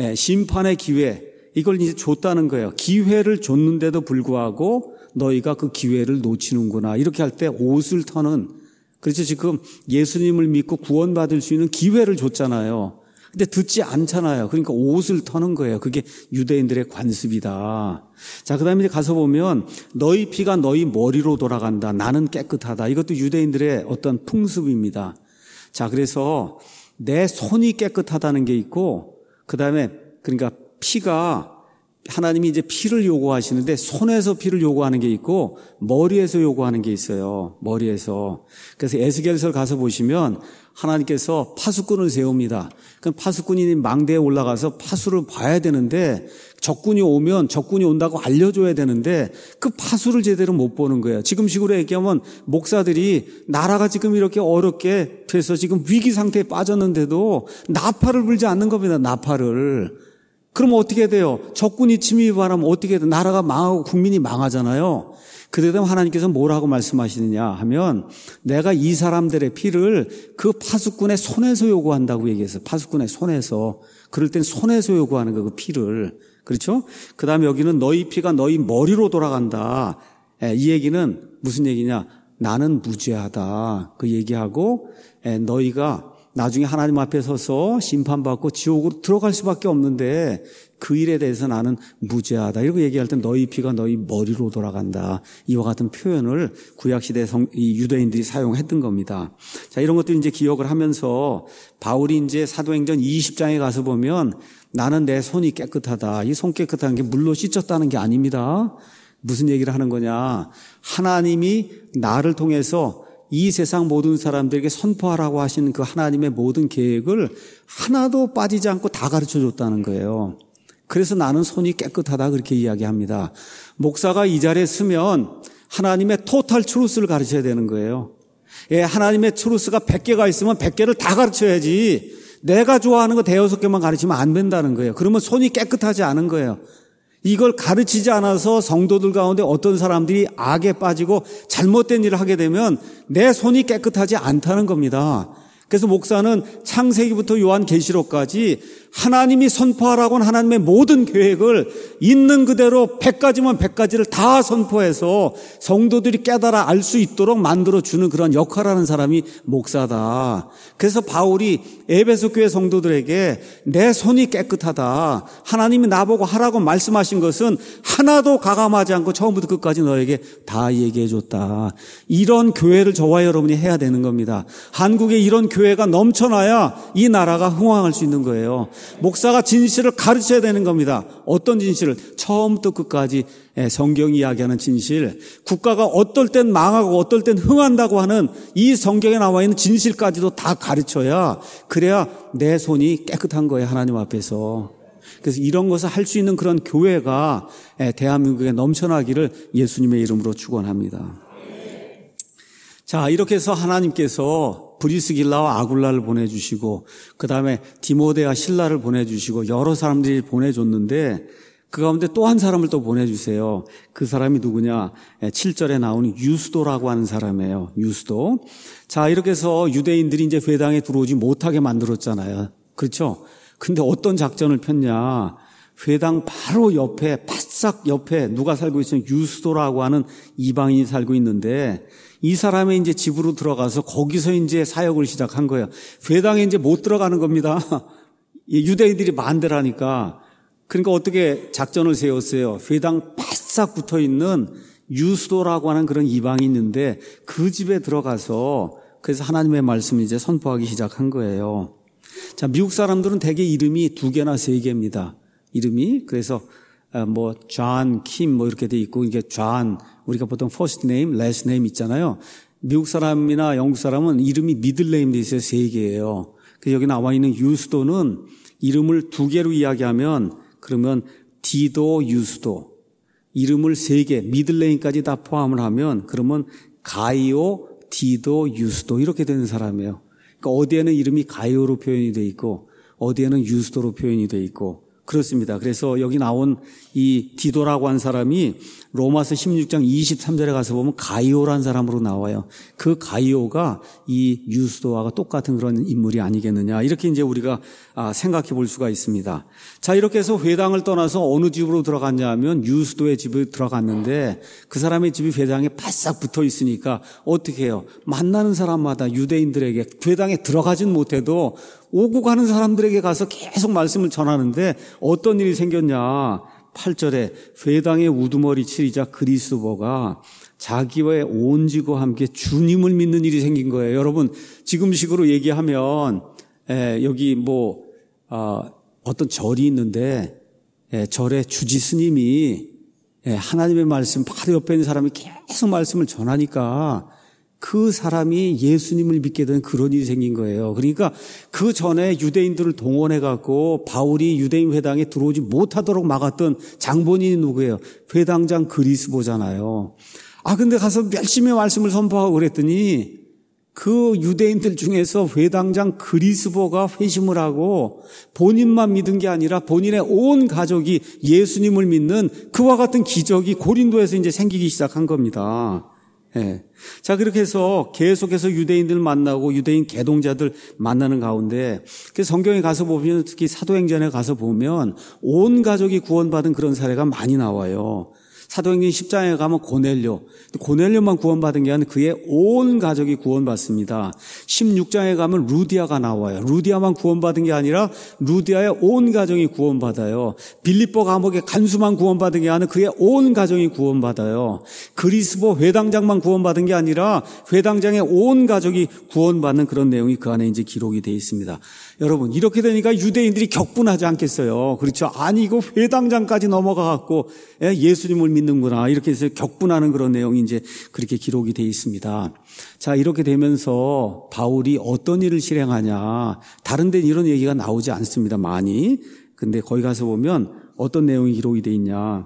심판의 기회, 이걸 이제 줬다는 거예요. 기회를 줬는데도 불구하고 너희가 그 기회를 놓치는구나. 이렇게 할 때 옷을 터는, 그렇죠. 지금 예수님을 믿고 구원받을 수 있는 기회를 줬잖아요. 근데 듣지 않잖아요. 그러니까 옷을 터는 거예요. 그게 유대인들의 관습이다. 자, 그 다음에 이제 가서 보면 너희 피가 너희 머리로 돌아간다. 나는 깨끗하다. 이것도 유대인들의 어떤 풍습입니다. 자, 그래서 내 손이 깨끗하다는 게 있고 그 다음에 그러니까 피가 하나님이 이제 피를 요구하시는데 손에서 피를 요구하는 게 있고 머리에서 요구하는 게 있어요. 머리에서. 그래서 에스겔서 가서 보시면 하나님께서 파수꾼을 세웁니다. 그럼 파수꾼이 망대에 올라가서 파수를 봐야 되는데 적군이 오면 적군이 온다고 알려줘야 되는데 그 파수를 제대로 못 보는 거예요. 지금식으로 얘기하면 목사들이 나라가 지금 이렇게 어렵게 돼서 지금 위기 상태에 빠졌는데도 나팔을 불지 않는 겁니다. 나팔을. 그럼 어떻게 돼요? 적군이 침입하면 어떻게 돼요? 나라가 망하고 국민이 망하잖아요. 그때도 하나님께서 뭐라고 말씀하시느냐 하면 내가 이 사람들의 피를 그 파수꾼의 손에서 요구한다고 얘기했어요. 파수꾼의 손에서. 그럴 땐 손에서 요구하는 거, 그 피를. 그렇죠? 그 다음에 여기는 너희 피가 너희 머리로 돌아간다. 이 얘기는 무슨 얘기냐? 나는 무죄하다. 그 얘기하고 너희가 나중에 하나님 앞에 서서 심판받고 지옥으로 들어갈 수밖에 없는데 그 일에 대해서 나는 무죄하다. 이렇게 얘기할 때 너희 피가 너희 머리로 돌아간다. 이와 같은 표현을 구약시대 이 유대인들이 사용했던 겁니다. 자, 이런 것들 이제 기억을 하면서 바울이 이제 사도행전 20장에 가서 보면 나는 내 손이 깨끗하다. 이 손 깨끗한 게 물로 씻었다는 게 아닙니다. 무슨 얘기를 하는 거냐. 하나님이 나를 통해서 이 세상 모든 사람들에게 선포하라고 하시는 그 하나님의 모든 계획을 하나도 빠지지 않고 다 가르쳐줬다는 거예요. 그래서 나는 손이 깨끗하다 그렇게 이야기합니다. 목사가 이 자리에 서면 하나님의 토탈 트루스를 가르쳐야 되는 거예요. 하나님의 트루스가 100개가 있으면 100개를 다 가르쳐야지 내가 좋아하는 거 5-6개만 가르치면 안 된다는 거예요. 그러면 손이 깨끗하지 않은 거예요. 이걸 가르치지 않아서 성도들 가운데 어떤 사람들이 악에 빠지고 잘못된 일을 하게 되면 내 손이 깨끗하지 않다는 겁니다. 그래서 목사는 창세기부터 요한계시록까지 하나님이 선포하라고 한 하나님의 모든 계획을 있는 그대로 100가지면 100가지를 다 선포해서 성도들이 깨달아 알 수 있도록 만들어주는 그런 역할을 하는 사람이 목사다. 그래서 바울이 에베소 교회 성도들에게 내 손이 깨끗하다. 하나님이 나보고 하라고 말씀하신 것은 하나도 가감하지 않고 처음부터 끝까지 너에게 다 얘기해 줬다. 이런 교회를 저와 여러분이 해야 되는 겁니다. 한국에 이런 교회가 넘쳐나야 이 나라가 흥왕할 수 있는 거예요. 목사가 진실을 가르쳐야 되는 겁니다. 어떤 진실을? 처음부터 끝까지 성경이 이야기하는 진실, 국가가 어떨 땐 망하고 어떨 땐 흥한다고 하는 이 성경에 나와 있는 진실까지도 다 가르쳐야 그래야 내 손이 깨끗한 거예요. 하나님 앞에서. 그래서 이런 것을 할 수 있는 그런 교회가 대한민국에 넘쳐나기를 예수님의 이름으로 축원합니다. 자, 이렇게 해서 하나님께서 브리스길라와 아굴라를 보내주시고 그 다음에 디모데와 실라를 보내주시고 여러 사람들이 보내줬는데 그 가운데 또 한 사람을 또 보내주세요. 그 사람이 누구냐? 7절에 나오는 유스도라고 하는 사람이에요. 유스도. 자, 이렇게 해서 유대인들이 이제 회당에 들어오지 못하게 만들었잖아요. 그렇죠? 근데 어떤 작전을 폈냐? 회당 바로 옆에, 바싹 옆에 누가 살고 있으면 유스도라고 하는 이방인이 살고 있는데 이 사람의 이제 집으로 들어가서 거기서 이제 사역을 시작한 거예요. 회당에 이제 못 들어가는 겁니다. 유대인들이 반대라니까. 그러니까 어떻게 작전을 세웠어요? 회당 바싹 붙어 있는 유스도라고 하는 그런 이방인이 있는데 그 집에 들어가서 그래서 하나님의 말씀을 이제 선포하기 시작한 거예요. 자, 미국 사람들은 대개 이름이 2개나 3개입니다. 이름이. 그래서 뭐 존, 킴 뭐 이렇게 돼 있고 이게 존 우리가 보통 first name, last name 있잖아요. 미국 사람이나 영국 사람은 이름이 middle name 돼 있어요. 3개예요. 그래서 여기 나와 있는 유스도는 이름을 2개로 이야기하면 그러면 디도 유스도 이름을 3개 미들 네임까지 다 포함을 하면 그러면 가이오 디도 유스도 이렇게 되는 사람이에요. 그러니까 어디에는 이름이 가이오로 표현이 돼 있고 어디에는 유스도로 표현이 돼 있고 그렇습니다. 그래서 여기 나온 이 디도라고 한 사람이 로마서 16장 23절에 가서 보면 가이오라는 사람으로 나와요. 그 가이오가 이 유스도와 똑같은 그런 인물이 아니겠느냐. 이렇게 이제 우리가 생각해 볼 수가 있습니다. 자, 이렇게 해서 회당을 떠나서 어느 집으로 들어갔냐 하면 유스도의 집에 들어갔는데 그 사람의 집이 회당에 바싹 붙어 있으니까 어떻게 해요? 만나는 사람마다 유대인들에게 회당에 들어가진 못해도 오고 가는 사람들에게 가서 계속 말씀을 전하는데 어떤 일이 생겼냐. 8절에 회당의 우두머리 치리자 그리스도가 자기와의 온 지구와 함께 주님을 믿는 일이 생긴 거예요. 여러분 지금식으로 얘기하면 여기 뭐 어떤 절이 있는데 절에 주지 스님이 하나님의 말씀 바로 옆에 있는 사람이 계속 말씀을 전하니까 그 사람이 예수님을 믿게 된 그런 일이 생긴 거예요. 그러니까 그 전에 유대인들을 동원해 갖고 바울이 유대인 회당에 들어오지 못하도록 막았던 장본인이 누구예요? 회당장 그리스보잖아요. 근데 가서 열심히 말씀을 선포하고 그랬더니 그 유대인들 중에서 회당장 그리스보가 회심을 하고 본인만 믿은 게 아니라 본인의 온 가족이 예수님을 믿는 그와 같은 기적이 고린도에서 이제 생기기 시작한 겁니다. 자, 그렇게 해서 계속해서 유대인들 만나고 유대인 개동자들 만나는 가운데 성경에 가서 보면 특히 사도행전에 가서 보면 온 가족이 구원받은 그런 사례가 많이 나와요. 사도행전 10장에 가면 고넬료만 구원받은 게 아니라 그의 온 가족이 구원받습니다. 16장에 가면 루디아가 나와요. 루디아만 구원받은 게 아니라 루디아의 온 가정이 구원받아요. 빌립보 감옥의 간수만 구원받은 게 아니라 그의 온 가정이 구원받아요. 그리스보 회당장만 구원받은 게 아니라 회당장의 온 가족이 구원받는 그런 내용이 그 안에 이제 기록이 되어 있습니다. 여러분 이렇게 되니까 유대인들이 격분하지 않겠어요. 그렇죠? 아니 이거 회당장까지 넘어가 갖고 예수님을 믿는구나 이렇게 해서 격분하는 그런 내용이 이제 그렇게 기록이 되어 있습니다. 자, 이렇게 되면서 바울이 어떤 일을 실행하냐 다른 데는 이런 얘기가 나오지 않습니다. 많이. 근데 거기 가서 보면 어떤 내용이 기록이 되어 있냐.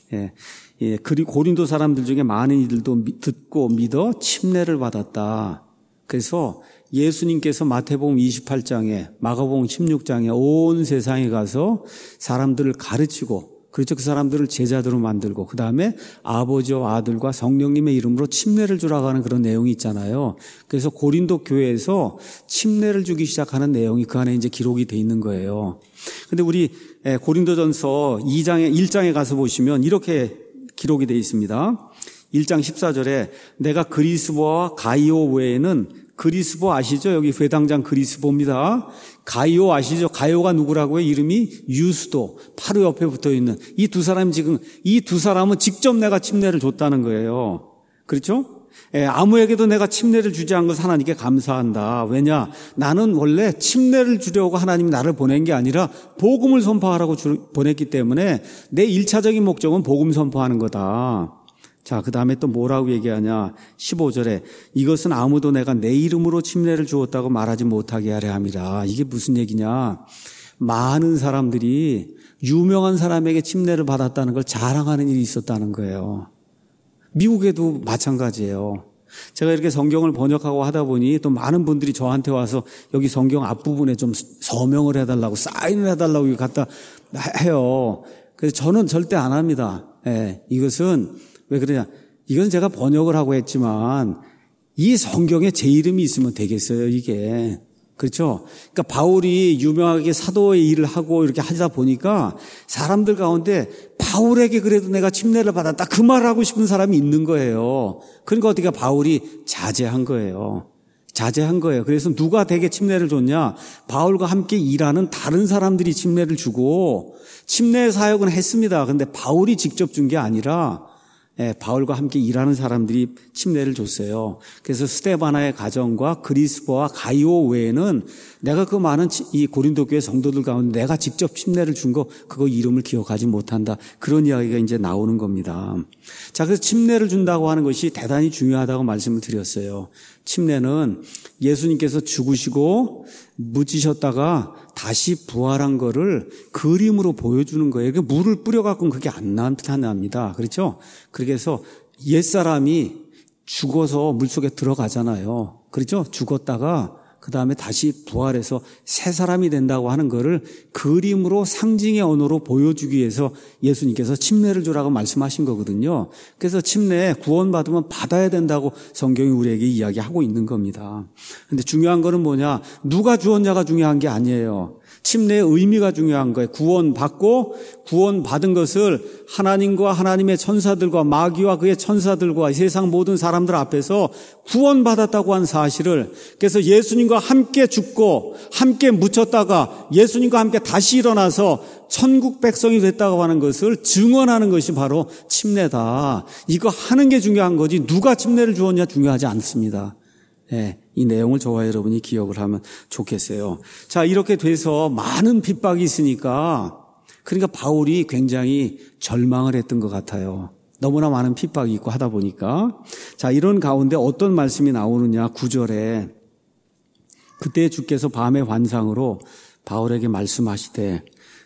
그리고 고린도 사람들 중에 많은 이들도 듣고 믿어 침례를 받았다. 그래서 예수님께서 마태복음 28장에 마가복음 16장에 온 세상에 가서 사람들을 가르치고 그렇죠. 그 사람들을 제자들로 만들고 그 다음에 아버지와 아들과 성령님의 이름으로 침례를 주라고 하는 그런 내용이 있잖아요. 그래서 고린도 교회에서 침례를 주기 시작하는 내용이 그 안에 이제 기록이 돼 있는 거예요. 근데 우리 고린도전서 1장에 가서 보시면 이렇게 기록이 돼 있습니다. 1장 14절에 내가 그리스보와 가이오 외에는 그리스보 아시죠? 여기 회당장 그리스보입니다. 가이오 아시죠? 가이오가 누구라고요? 이름이 유스도. 바로 옆에 붙어 있는 이 두 사람 이 두 사람은 직접 내가 침례를 줬다는 거예요. 그렇죠? 아무에게도 내가 침례를 주지 않은 것 하나님께 감사한다. 왜냐? 나는 원래 침례를 주려고 하나님이 나를 보낸 게 아니라 복음을 선포하라고 보냈기 때문에 내 1차적인 목적은 복음 선포하는 거다. 자, 그 다음에 또 뭐라고 얘기하냐. 15절에 이것은 아무도 내가 내 이름으로 침례를 주었다고 말하지 못하게 하려 함이라. 이게 무슨 얘기냐. 많은 사람들이 유명한 사람에게 침례를 받았다는 걸 자랑하는 일이 있었다는 거예요. 미국에도 마찬가지예요. 제가 이렇게 성경을 번역하고 하다 보니 또 많은 분들이 저한테 와서 여기 성경 앞부분에 좀 서명을 해달라고, 사인을 해달라고 갖다 해요. 그래서 저는 절대 안 합니다. 예, 이것은 왜 그러냐. 이건 제가 번역을 하고 했지만 이 성경에 제 이름이 있으면 되겠어요, 이게. 그렇죠? 그러니까 바울이 유명하게 사도의 일을 하고 이렇게 하다 보니까 사람들 가운데 바울에게 그래도 내가 침례를 받았다, 그 말을 하고 싶은 사람이 있는 거예요. 그러니까 어떻게 바울이 자제한 거예요. 그래서 누가 되게 침례를 줬냐? 바울과 함께 일하는 다른 사람들이 침례를 주고, 침례 사역은 했습니다. 근데 바울이 직접 준 게 아니라 바울과 함께 일하는 사람들이 침례를 줬어요. 그래서 스데바나의 가정과 그리스보와 가이오 외에는 내가 그 많은 이 고린도 교회 성도들 가운데 내가 직접 침례를 준 거, 그거 이름을 기억하지 못한다. 그런 이야기가 이제 나오는 겁니다. 자, 그래서 침례를 준다고 하는 것이 대단히 중요하다고 말씀을 드렸어요. 침례는 예수님께서 죽으시고 묻히셨다가 다시 부활한 거를 그림으로 보여주는 거예요. 물을 뿌려갖고는 그게 안 나타납니다. 그렇죠? 그래서 옛사람이 죽어서 물속에 들어가잖아요. 그렇죠? 죽었다가 그 다음에 다시 부활해서 새 사람이 된다고 하는 거를 그림으로, 상징의 언어로 보여주기 위해서 예수님께서 침례를 주라고 말씀하신 거거든요. 그래서 침례 구원받으면 받아야 된다고 성경이 우리에게 이야기하고 있는 겁니다. 그런데 중요한 거는 뭐냐? 누가 주었냐가 중요한 게 아니에요. 침례의 의미가 중요한 거예요. 구원받고 구원받은 것을 하나님과 하나님의 천사들과 마귀와 그의 천사들과 세상 모든 사람들 앞에서 구원받았다고 한 사실을, 그래서 예수님과 함께 죽고 함께 묻혔다가 예수님과 함께 다시 일어나서 천국 백성이 됐다고 하는 것을 증언하는 것이 바로 침례다. 이거 하는 게 중요한 거지 누가 침례를 주었냐 중요하지 않습니다. 네, 이 내용을 저와 여러분이 기억을 하면 좋겠어요. 자, 이렇게 돼서 많은 핍박이 있으니까, 그러니까 바울이 굉장히 절망을 했던 것 같아요. 너무나 많은 핍박이 있고 하다 보니까. 자, 이런 가운데 어떤 말씀이 나오느냐. 9절에 그때 주께서 밤의 환상으로 바울에게 말씀하시되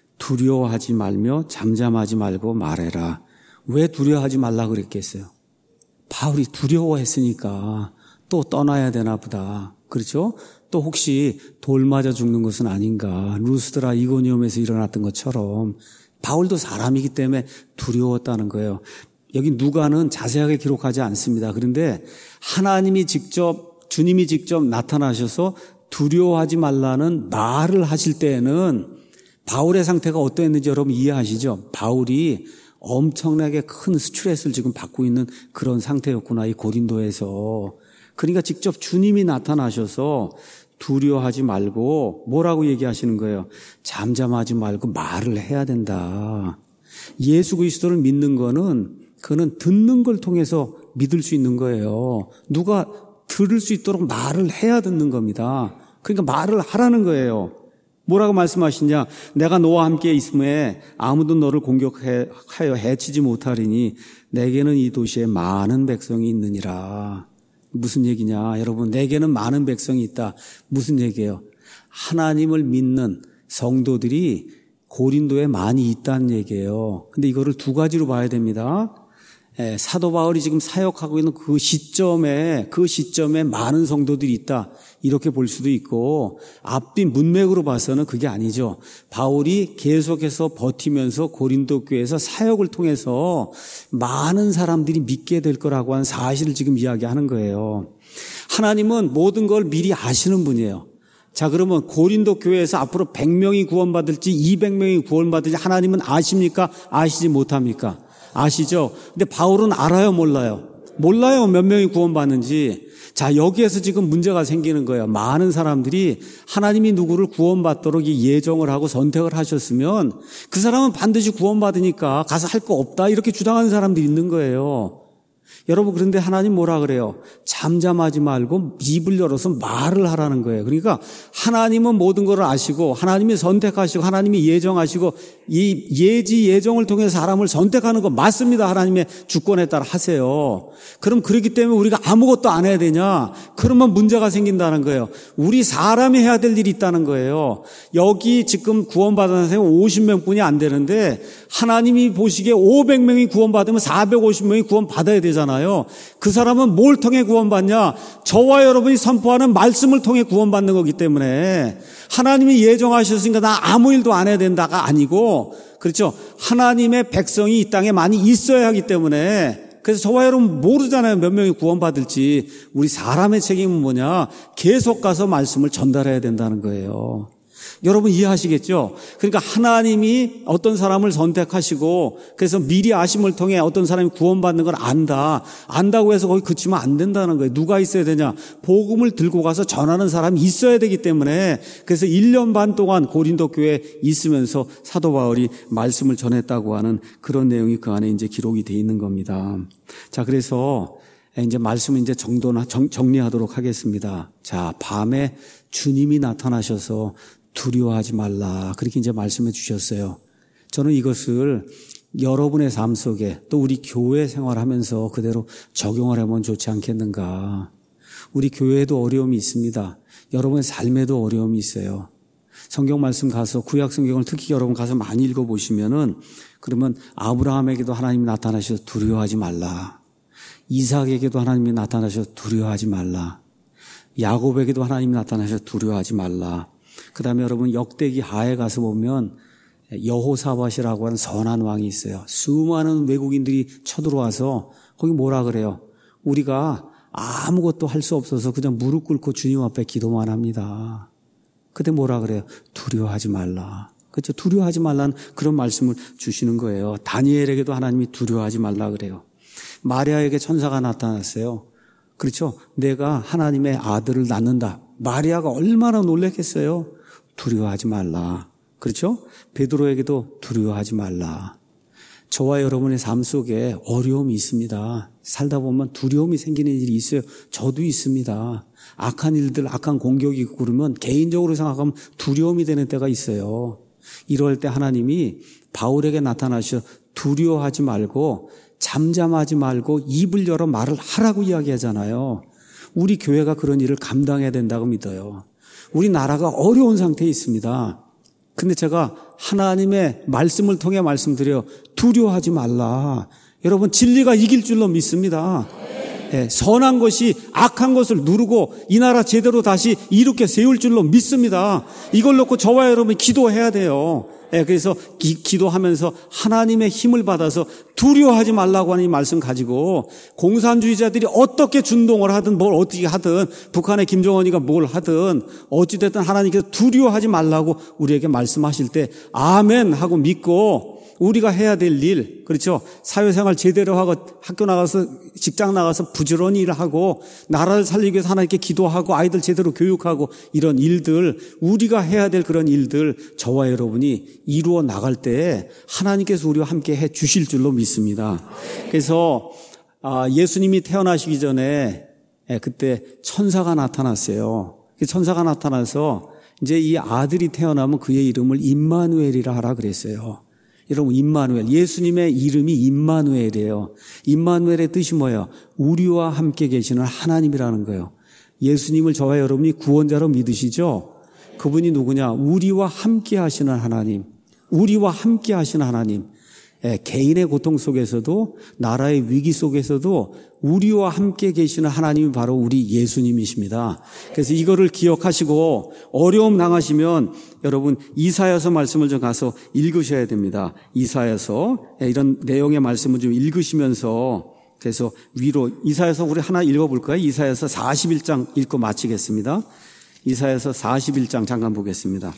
두려워하지 말며 잠잠하지 말고 말해라. 왜 두려워하지 말라 그랬겠어요? 바울이 두려워했으니까 또 떠나야 되나 보다. 그렇죠? 또 혹시 돌 맞아 죽는 것은 아닌가. 루스드라 이고니움에서 일어났던 것처럼 바울도 사람이기 때문에 두려웠다는 거예요. 여기 누가는 자세하게 기록하지 않습니다. 그런데 하나님이 직접, 주님이 직접 나타나셔서 두려워하지 말라는 말을 하실 때에는 바울의 상태가 어떠했는지 여러분 이해하시죠? 바울이 엄청나게 큰 스트레스를 지금 받고 있는 그런 상태였구나, 이 고린도에서. 그러니까 직접 주님이 나타나셔서 두려워하지 말고 뭐라고 얘기하시는 거예요? 잠잠하지 말고 말을 해야 된다. 예수 그리스도를 믿는 거는 그는 듣는 걸 통해서 믿을 수 있는 거예요. 누가 들을 수 있도록 말을 해야 듣는 겁니다. 그러니까 말을 하라는 거예요. 뭐라고 말씀하시냐? 내가 너와 함께 있음에 아무도 너를 공격하여 해치지 못하리니 내게는 이 도시에 많은 백성이 있느니라. 무슨 얘기냐? 여러분, 내게는 많은 백성이 있다. 무슨 얘기예요? 하나님을 믿는 성도들이 고린도에 많이 있다는 얘기예요. 근데 이거를 두 가지로 봐야 됩니다. 사도 바울이 지금 사역하고 있는 그 시점에 많은 성도들이 있다. 이렇게 볼 수도 있고, 앞뒤 문맥으로 봐서는 그게 아니죠. 바울이 계속해서 버티면서 고린도 교회에서 사역을 통해서 많은 사람들이 믿게 될 거라고 하는 사실을 지금 이야기하는 거예요. 하나님은 모든 걸 미리 아시는 분이에요. 자, 그러면 고린도 교회에서 앞으로 100명이 구원받을지 200명이 구원받을지 하나님은 아십니까? 아시지 못합니까? 아시죠? 근데 바울은 알아요, 몰라요? 몰라요, 몇 명이 구원받는지. 자, 여기에서 지금 문제가 생기는 거예요. 많은 사람들이 하나님이 누구를 구원받도록 예정을 하고 선택을 하셨으면 그 사람은 반드시 구원받으니까 가서 할 거 없다, 이렇게 주장하는 사람들이 있는 거예요. 여러분, 그런데 하나님 뭐라 그래요? 잠잠하지 말고 입을 열어서 말을 하라는 거예요. 그러니까 하나님은 모든 걸 아시고 하나님이 선택하시고 하나님이 예정하시고 이 예정을 통해서 사람을 선택하는 거 맞습니다. 하나님의 주권에 따라 하세요. 그럼 그렇기 때문에 우리가 아무것도 안 해야 되냐? 그러면 문제가 생긴다는 거예요. 우리 사람이 해야 될 일이 있다는 거예요. 여기 지금 구원받은 사람이 50명뿐이 안 되는데 하나님이 보시기에 500명이 구원받으면 450명이 구원받아야 되잖아요. 되잖아요. 그 사람은 뭘 통해 구원받냐? 저와 여러분이 선포하는 말씀을 통해 구원받는 거기 때문에 하나님이 예정하셨으니까 나 아무 일도 안 해야 된다가 아니고, 그렇죠? 하나님의 백성이 이 땅에 많이 있어야 하기 때문에, 그래서 저와 여러분 모르잖아요. 몇 명이 구원받을지. 우리 사람의 책임은 뭐냐? 계속 가서 말씀을 전달해야 된다는 거예요. 여러분 이해하시겠죠? 그러니까 하나님이 어떤 사람을 선택하시고 그래서 미리 아심을 통해 어떤 사람이 구원받는 걸 안다고 해서 거기 그치면 안 된다는 거예요. 누가 있어야 되냐? 복음을 들고 가서 전하는 사람이 있어야 되기 때문에, 그래서 1년 반 동안 고린도 교회에 있으면서 사도 바울이 말씀을 전했다고 하는 그런 내용이 그 안에 이제 기록이 돼 있는 겁니다. 자, 그래서 이제 말씀을 이제 정리하도록 하겠습니다. 자, 밤에 주님이 나타나셔서 두려워하지 말라, 그렇게 이제 말씀해 주셨어요. 저는 이것을 여러분의 삶 속에 또 우리 교회 생활하면서 그대로 적용을 하면 좋지 않겠는가. 우리 교회에도 어려움이 있습니다. 여러분의 삶에도 어려움이 있어요. 성경 말씀 가서 구약 성경을 특히 여러분 가서 많이 읽어보시면은, 그러면 아브라함에게도 하나님이 나타나셔서 두려워하지 말라, 이삭에게도 하나님이 나타나셔서 두려워하지 말라, 야곱에게도 하나님이 나타나셔서 두려워하지 말라. 그 다음에 여러분 역대기 하에 가서 보면 여호사밧이라고 하는 선한 왕이 있어요. 수많은 외국인들이 쳐들어와서 거기 뭐라 그래요? 우리가 아무것도 할 수 없어서 그냥 무릎 꿇고 주님 앞에 기도만 합니다. 그때 뭐라 그래요? 두려워하지 말라. 그렇죠? 두려워하지 말라는 그런 말씀을 주시는 거예요. 다니엘에게도 하나님이 두려워하지 말라 그래요. 마리아에게 천사가 나타났어요. 그렇죠? 내가 하나님의 아들을 낳는다. 마리아가 얼마나 놀랐겠어요? 두려워하지 말라. 그렇죠? 베드로에게도 두려워하지 말라. 저와 여러분의 삶 속에 어려움이 있습니다. 살다 보면 두려움이 생기는 일이 있어요. 저도 있습니다. 악한 일들, 악한 공격이 있고 그러면 개인적으로 생각하면 두려움이 되는 때가 있어요. 이럴 때 하나님이 바울에게 나타나셔 두려워하지 말고 잠잠하지 말고 입을 열어 말을 하라고 이야기하잖아요. 우리 교회가 그런 일을 감당해야 된다고 믿어요. 우리 나라가 어려운 상태에 있습니다. 근데 제가 하나님의 말씀을 통해 말씀드려요. 두려워하지 말라. 여러분 진리가 이길 줄로 믿습니다. 네, 선한 것이 악한 것을 누르고 이 나라 제대로 다시 이롭게 세울 줄로 믿습니다. 이걸 놓고 저와 여러분이 기도해야 돼요. 네, 그래서 기도하면서 하나님의 힘을 받아서 두려워하지 말라고 하는 이 말씀 가지고 공산주의자들이 어떻게 준동을 하든 뭘 어떻게 하든 북한의 김정은이가 뭘 하든 어찌됐든 하나님께서 두려워하지 말라고 우리에게 말씀하실 때 아멘 하고 믿고 우리가 해야 될 일, 그렇죠? 사회생활 제대로 하고 학교 나가서 직장 나가서 부지런히 일하고 나라를 살리기 위해서 하나님께 기도하고 아이들 제대로 교육하고 이런 일들, 우리가 해야 될 그런 일들 저와 여러분이 이루어 나갈 때 하나님께서 우리와 함께 해 주실 줄로 믿습니다. 그래서 예수님이 태어나시기 전에 그때 천사가 나타났어요. 천사가 나타나서 이제 이 아들이 태어나면 그의 이름을 임마누엘이라 하라 그랬어요. 여러분 임마누엘, 예수님의 이름이 임마누엘이에요. 임마누엘의 뜻이 뭐예요? 우리와 함께 계시는 하나님이라는 거예요. 예수님을 저와 여러분이 구원자로 믿으시죠? 그분이 누구냐? 우리와 함께 하시는 하나님, 우리와 함께 하시는 하나님. 개인의 고통 속에서도 나라의 위기 속에서도 우리와 함께 계시는 하나님이 바로 우리 예수님이십니다. 그래서 이거를 기억하시고 어려움 당하시면 여러분 이사야서 말씀을 좀 가서 읽으셔야 됩니다. 이사야서 이런 내용의 말씀을 좀 읽으시면서 그래서 위로 이사야서 우리 하나 읽어볼까요? 이사야서 41장 읽고 마치겠습니다. 이사야서 41장 잠깐 보겠습니다.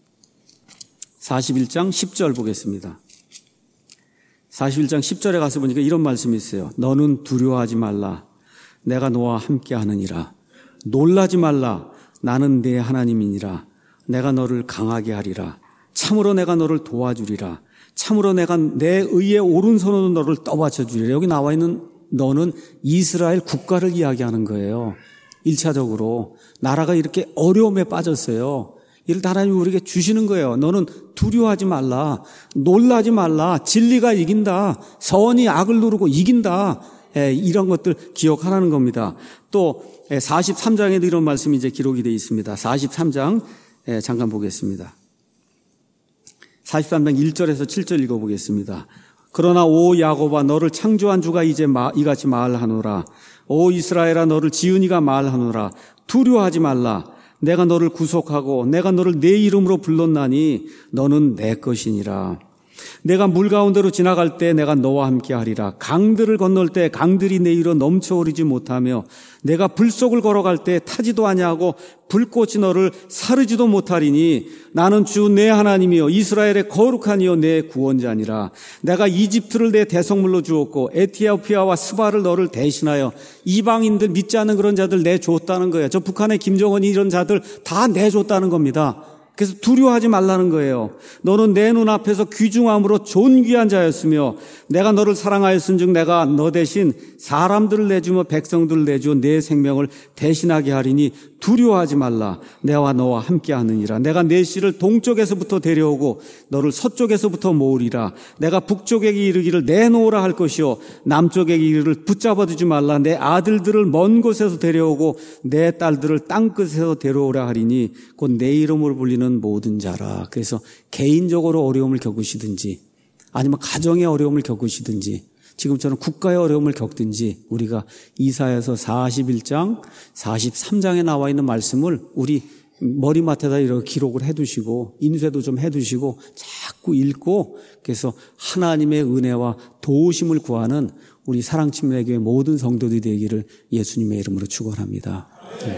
41장 10절 보겠습니다. 41장 10절에 가서 보니까 이런 말씀이 있어요. 너는 두려워하지 말라. 내가 너와 함께 하느니라. 놀라지 말라. 나는 네 하나님이니라. 내가 너를 강하게 하리라. 참으로 내가 너를 도와주리라. 참으로 내가 내 의의 오른손으로 너를 떠받쳐 주리라. 여기 나와 있는 너는 이스라엘 국가를 이야기하는 거예요. 1차적으로 나라가 이렇게 어려움에 빠졌어요. 이를 하나님이 우리에게 주시는 거예요. 너는 두려워하지 말라. 놀라지 말라. 진리가 이긴다. 선이 악을 누르고 이긴다. 이런 것들 기억하라는 겁니다. 또 43장에도 이런 말씀이 이제 기록이 되어 있습니다. 43장 잠깐 보겠습니다. 43장 1절에서 7절 읽어보겠습니다. 그러나 오 야곱아 너를 창조한 주가 이제 이같이 말하노라. 오 이스라엘아 너를 지은 이가 말하노라. 두려워하지 말라. 내가 너를 구속하고 내가 너를 내 이름으로 불렀나니 너는 내 것이니라. 내가 물 가운데로 지나갈 때 내가 너와 함께 하리라. 강들을 건널 때 강들이 내 위로 넘쳐오르지 못하며 내가 불 속을 걸어갈 때 타지도 아니하고 불꽃이 너를 사르지도 못하리니 나는 주 내 하나님이요 이스라엘의 거룩한 이요 내 구원자니라. 내가 이집트를 내 대성물로 주었고 에티오피아와 스바를 너를 대신하여 이방인들 믿지 않는 그런 자들 내줬다는 거예요. 저 북한의 김정은이 이런 자들 다 내줬다는 겁니다. 그래서 두려워하지 말라는 거예요. 너는 내 눈앞에서 귀중함으로 존귀한 자였으며 내가 너를 사랑하였은즉 내가 너 대신 사람들을 내주며 백성들을 내주어 내 생명을 대신하게 하리니 두려워하지 말라. 내와 너와 함께하느니라. 내가 내 씨를 동쪽에서부터 데려오고 너를 서쪽에서부터 모으리라. 내가 북쪽에게 이르기를 내놓으라 할 것이요 남쪽에게 이르기를 붙잡아두지 말라. 내 아들들을 먼 곳에서 데려오고 내 딸들을 땅끝에서 데려오라 하리니 곧 내 이름으로 불리는 모든 자라. 그래서 개인적으로 어려움을 겪으시든지 아니면 가정의 어려움을 겪으시든지 지금처럼 국가의 어려움을 겪든지 우리가 이사야서 41장 43장에 나와 있는 말씀을 우리 머리맡에다 이렇게 기록을 해두시고 인쇄도 좀 해두시고 자꾸 읽고 그래서 하나님의 은혜와 도우심을 구하는 우리 사랑침례교회 모든 성도들이 되기를 예수님의 이름으로 축원합니다.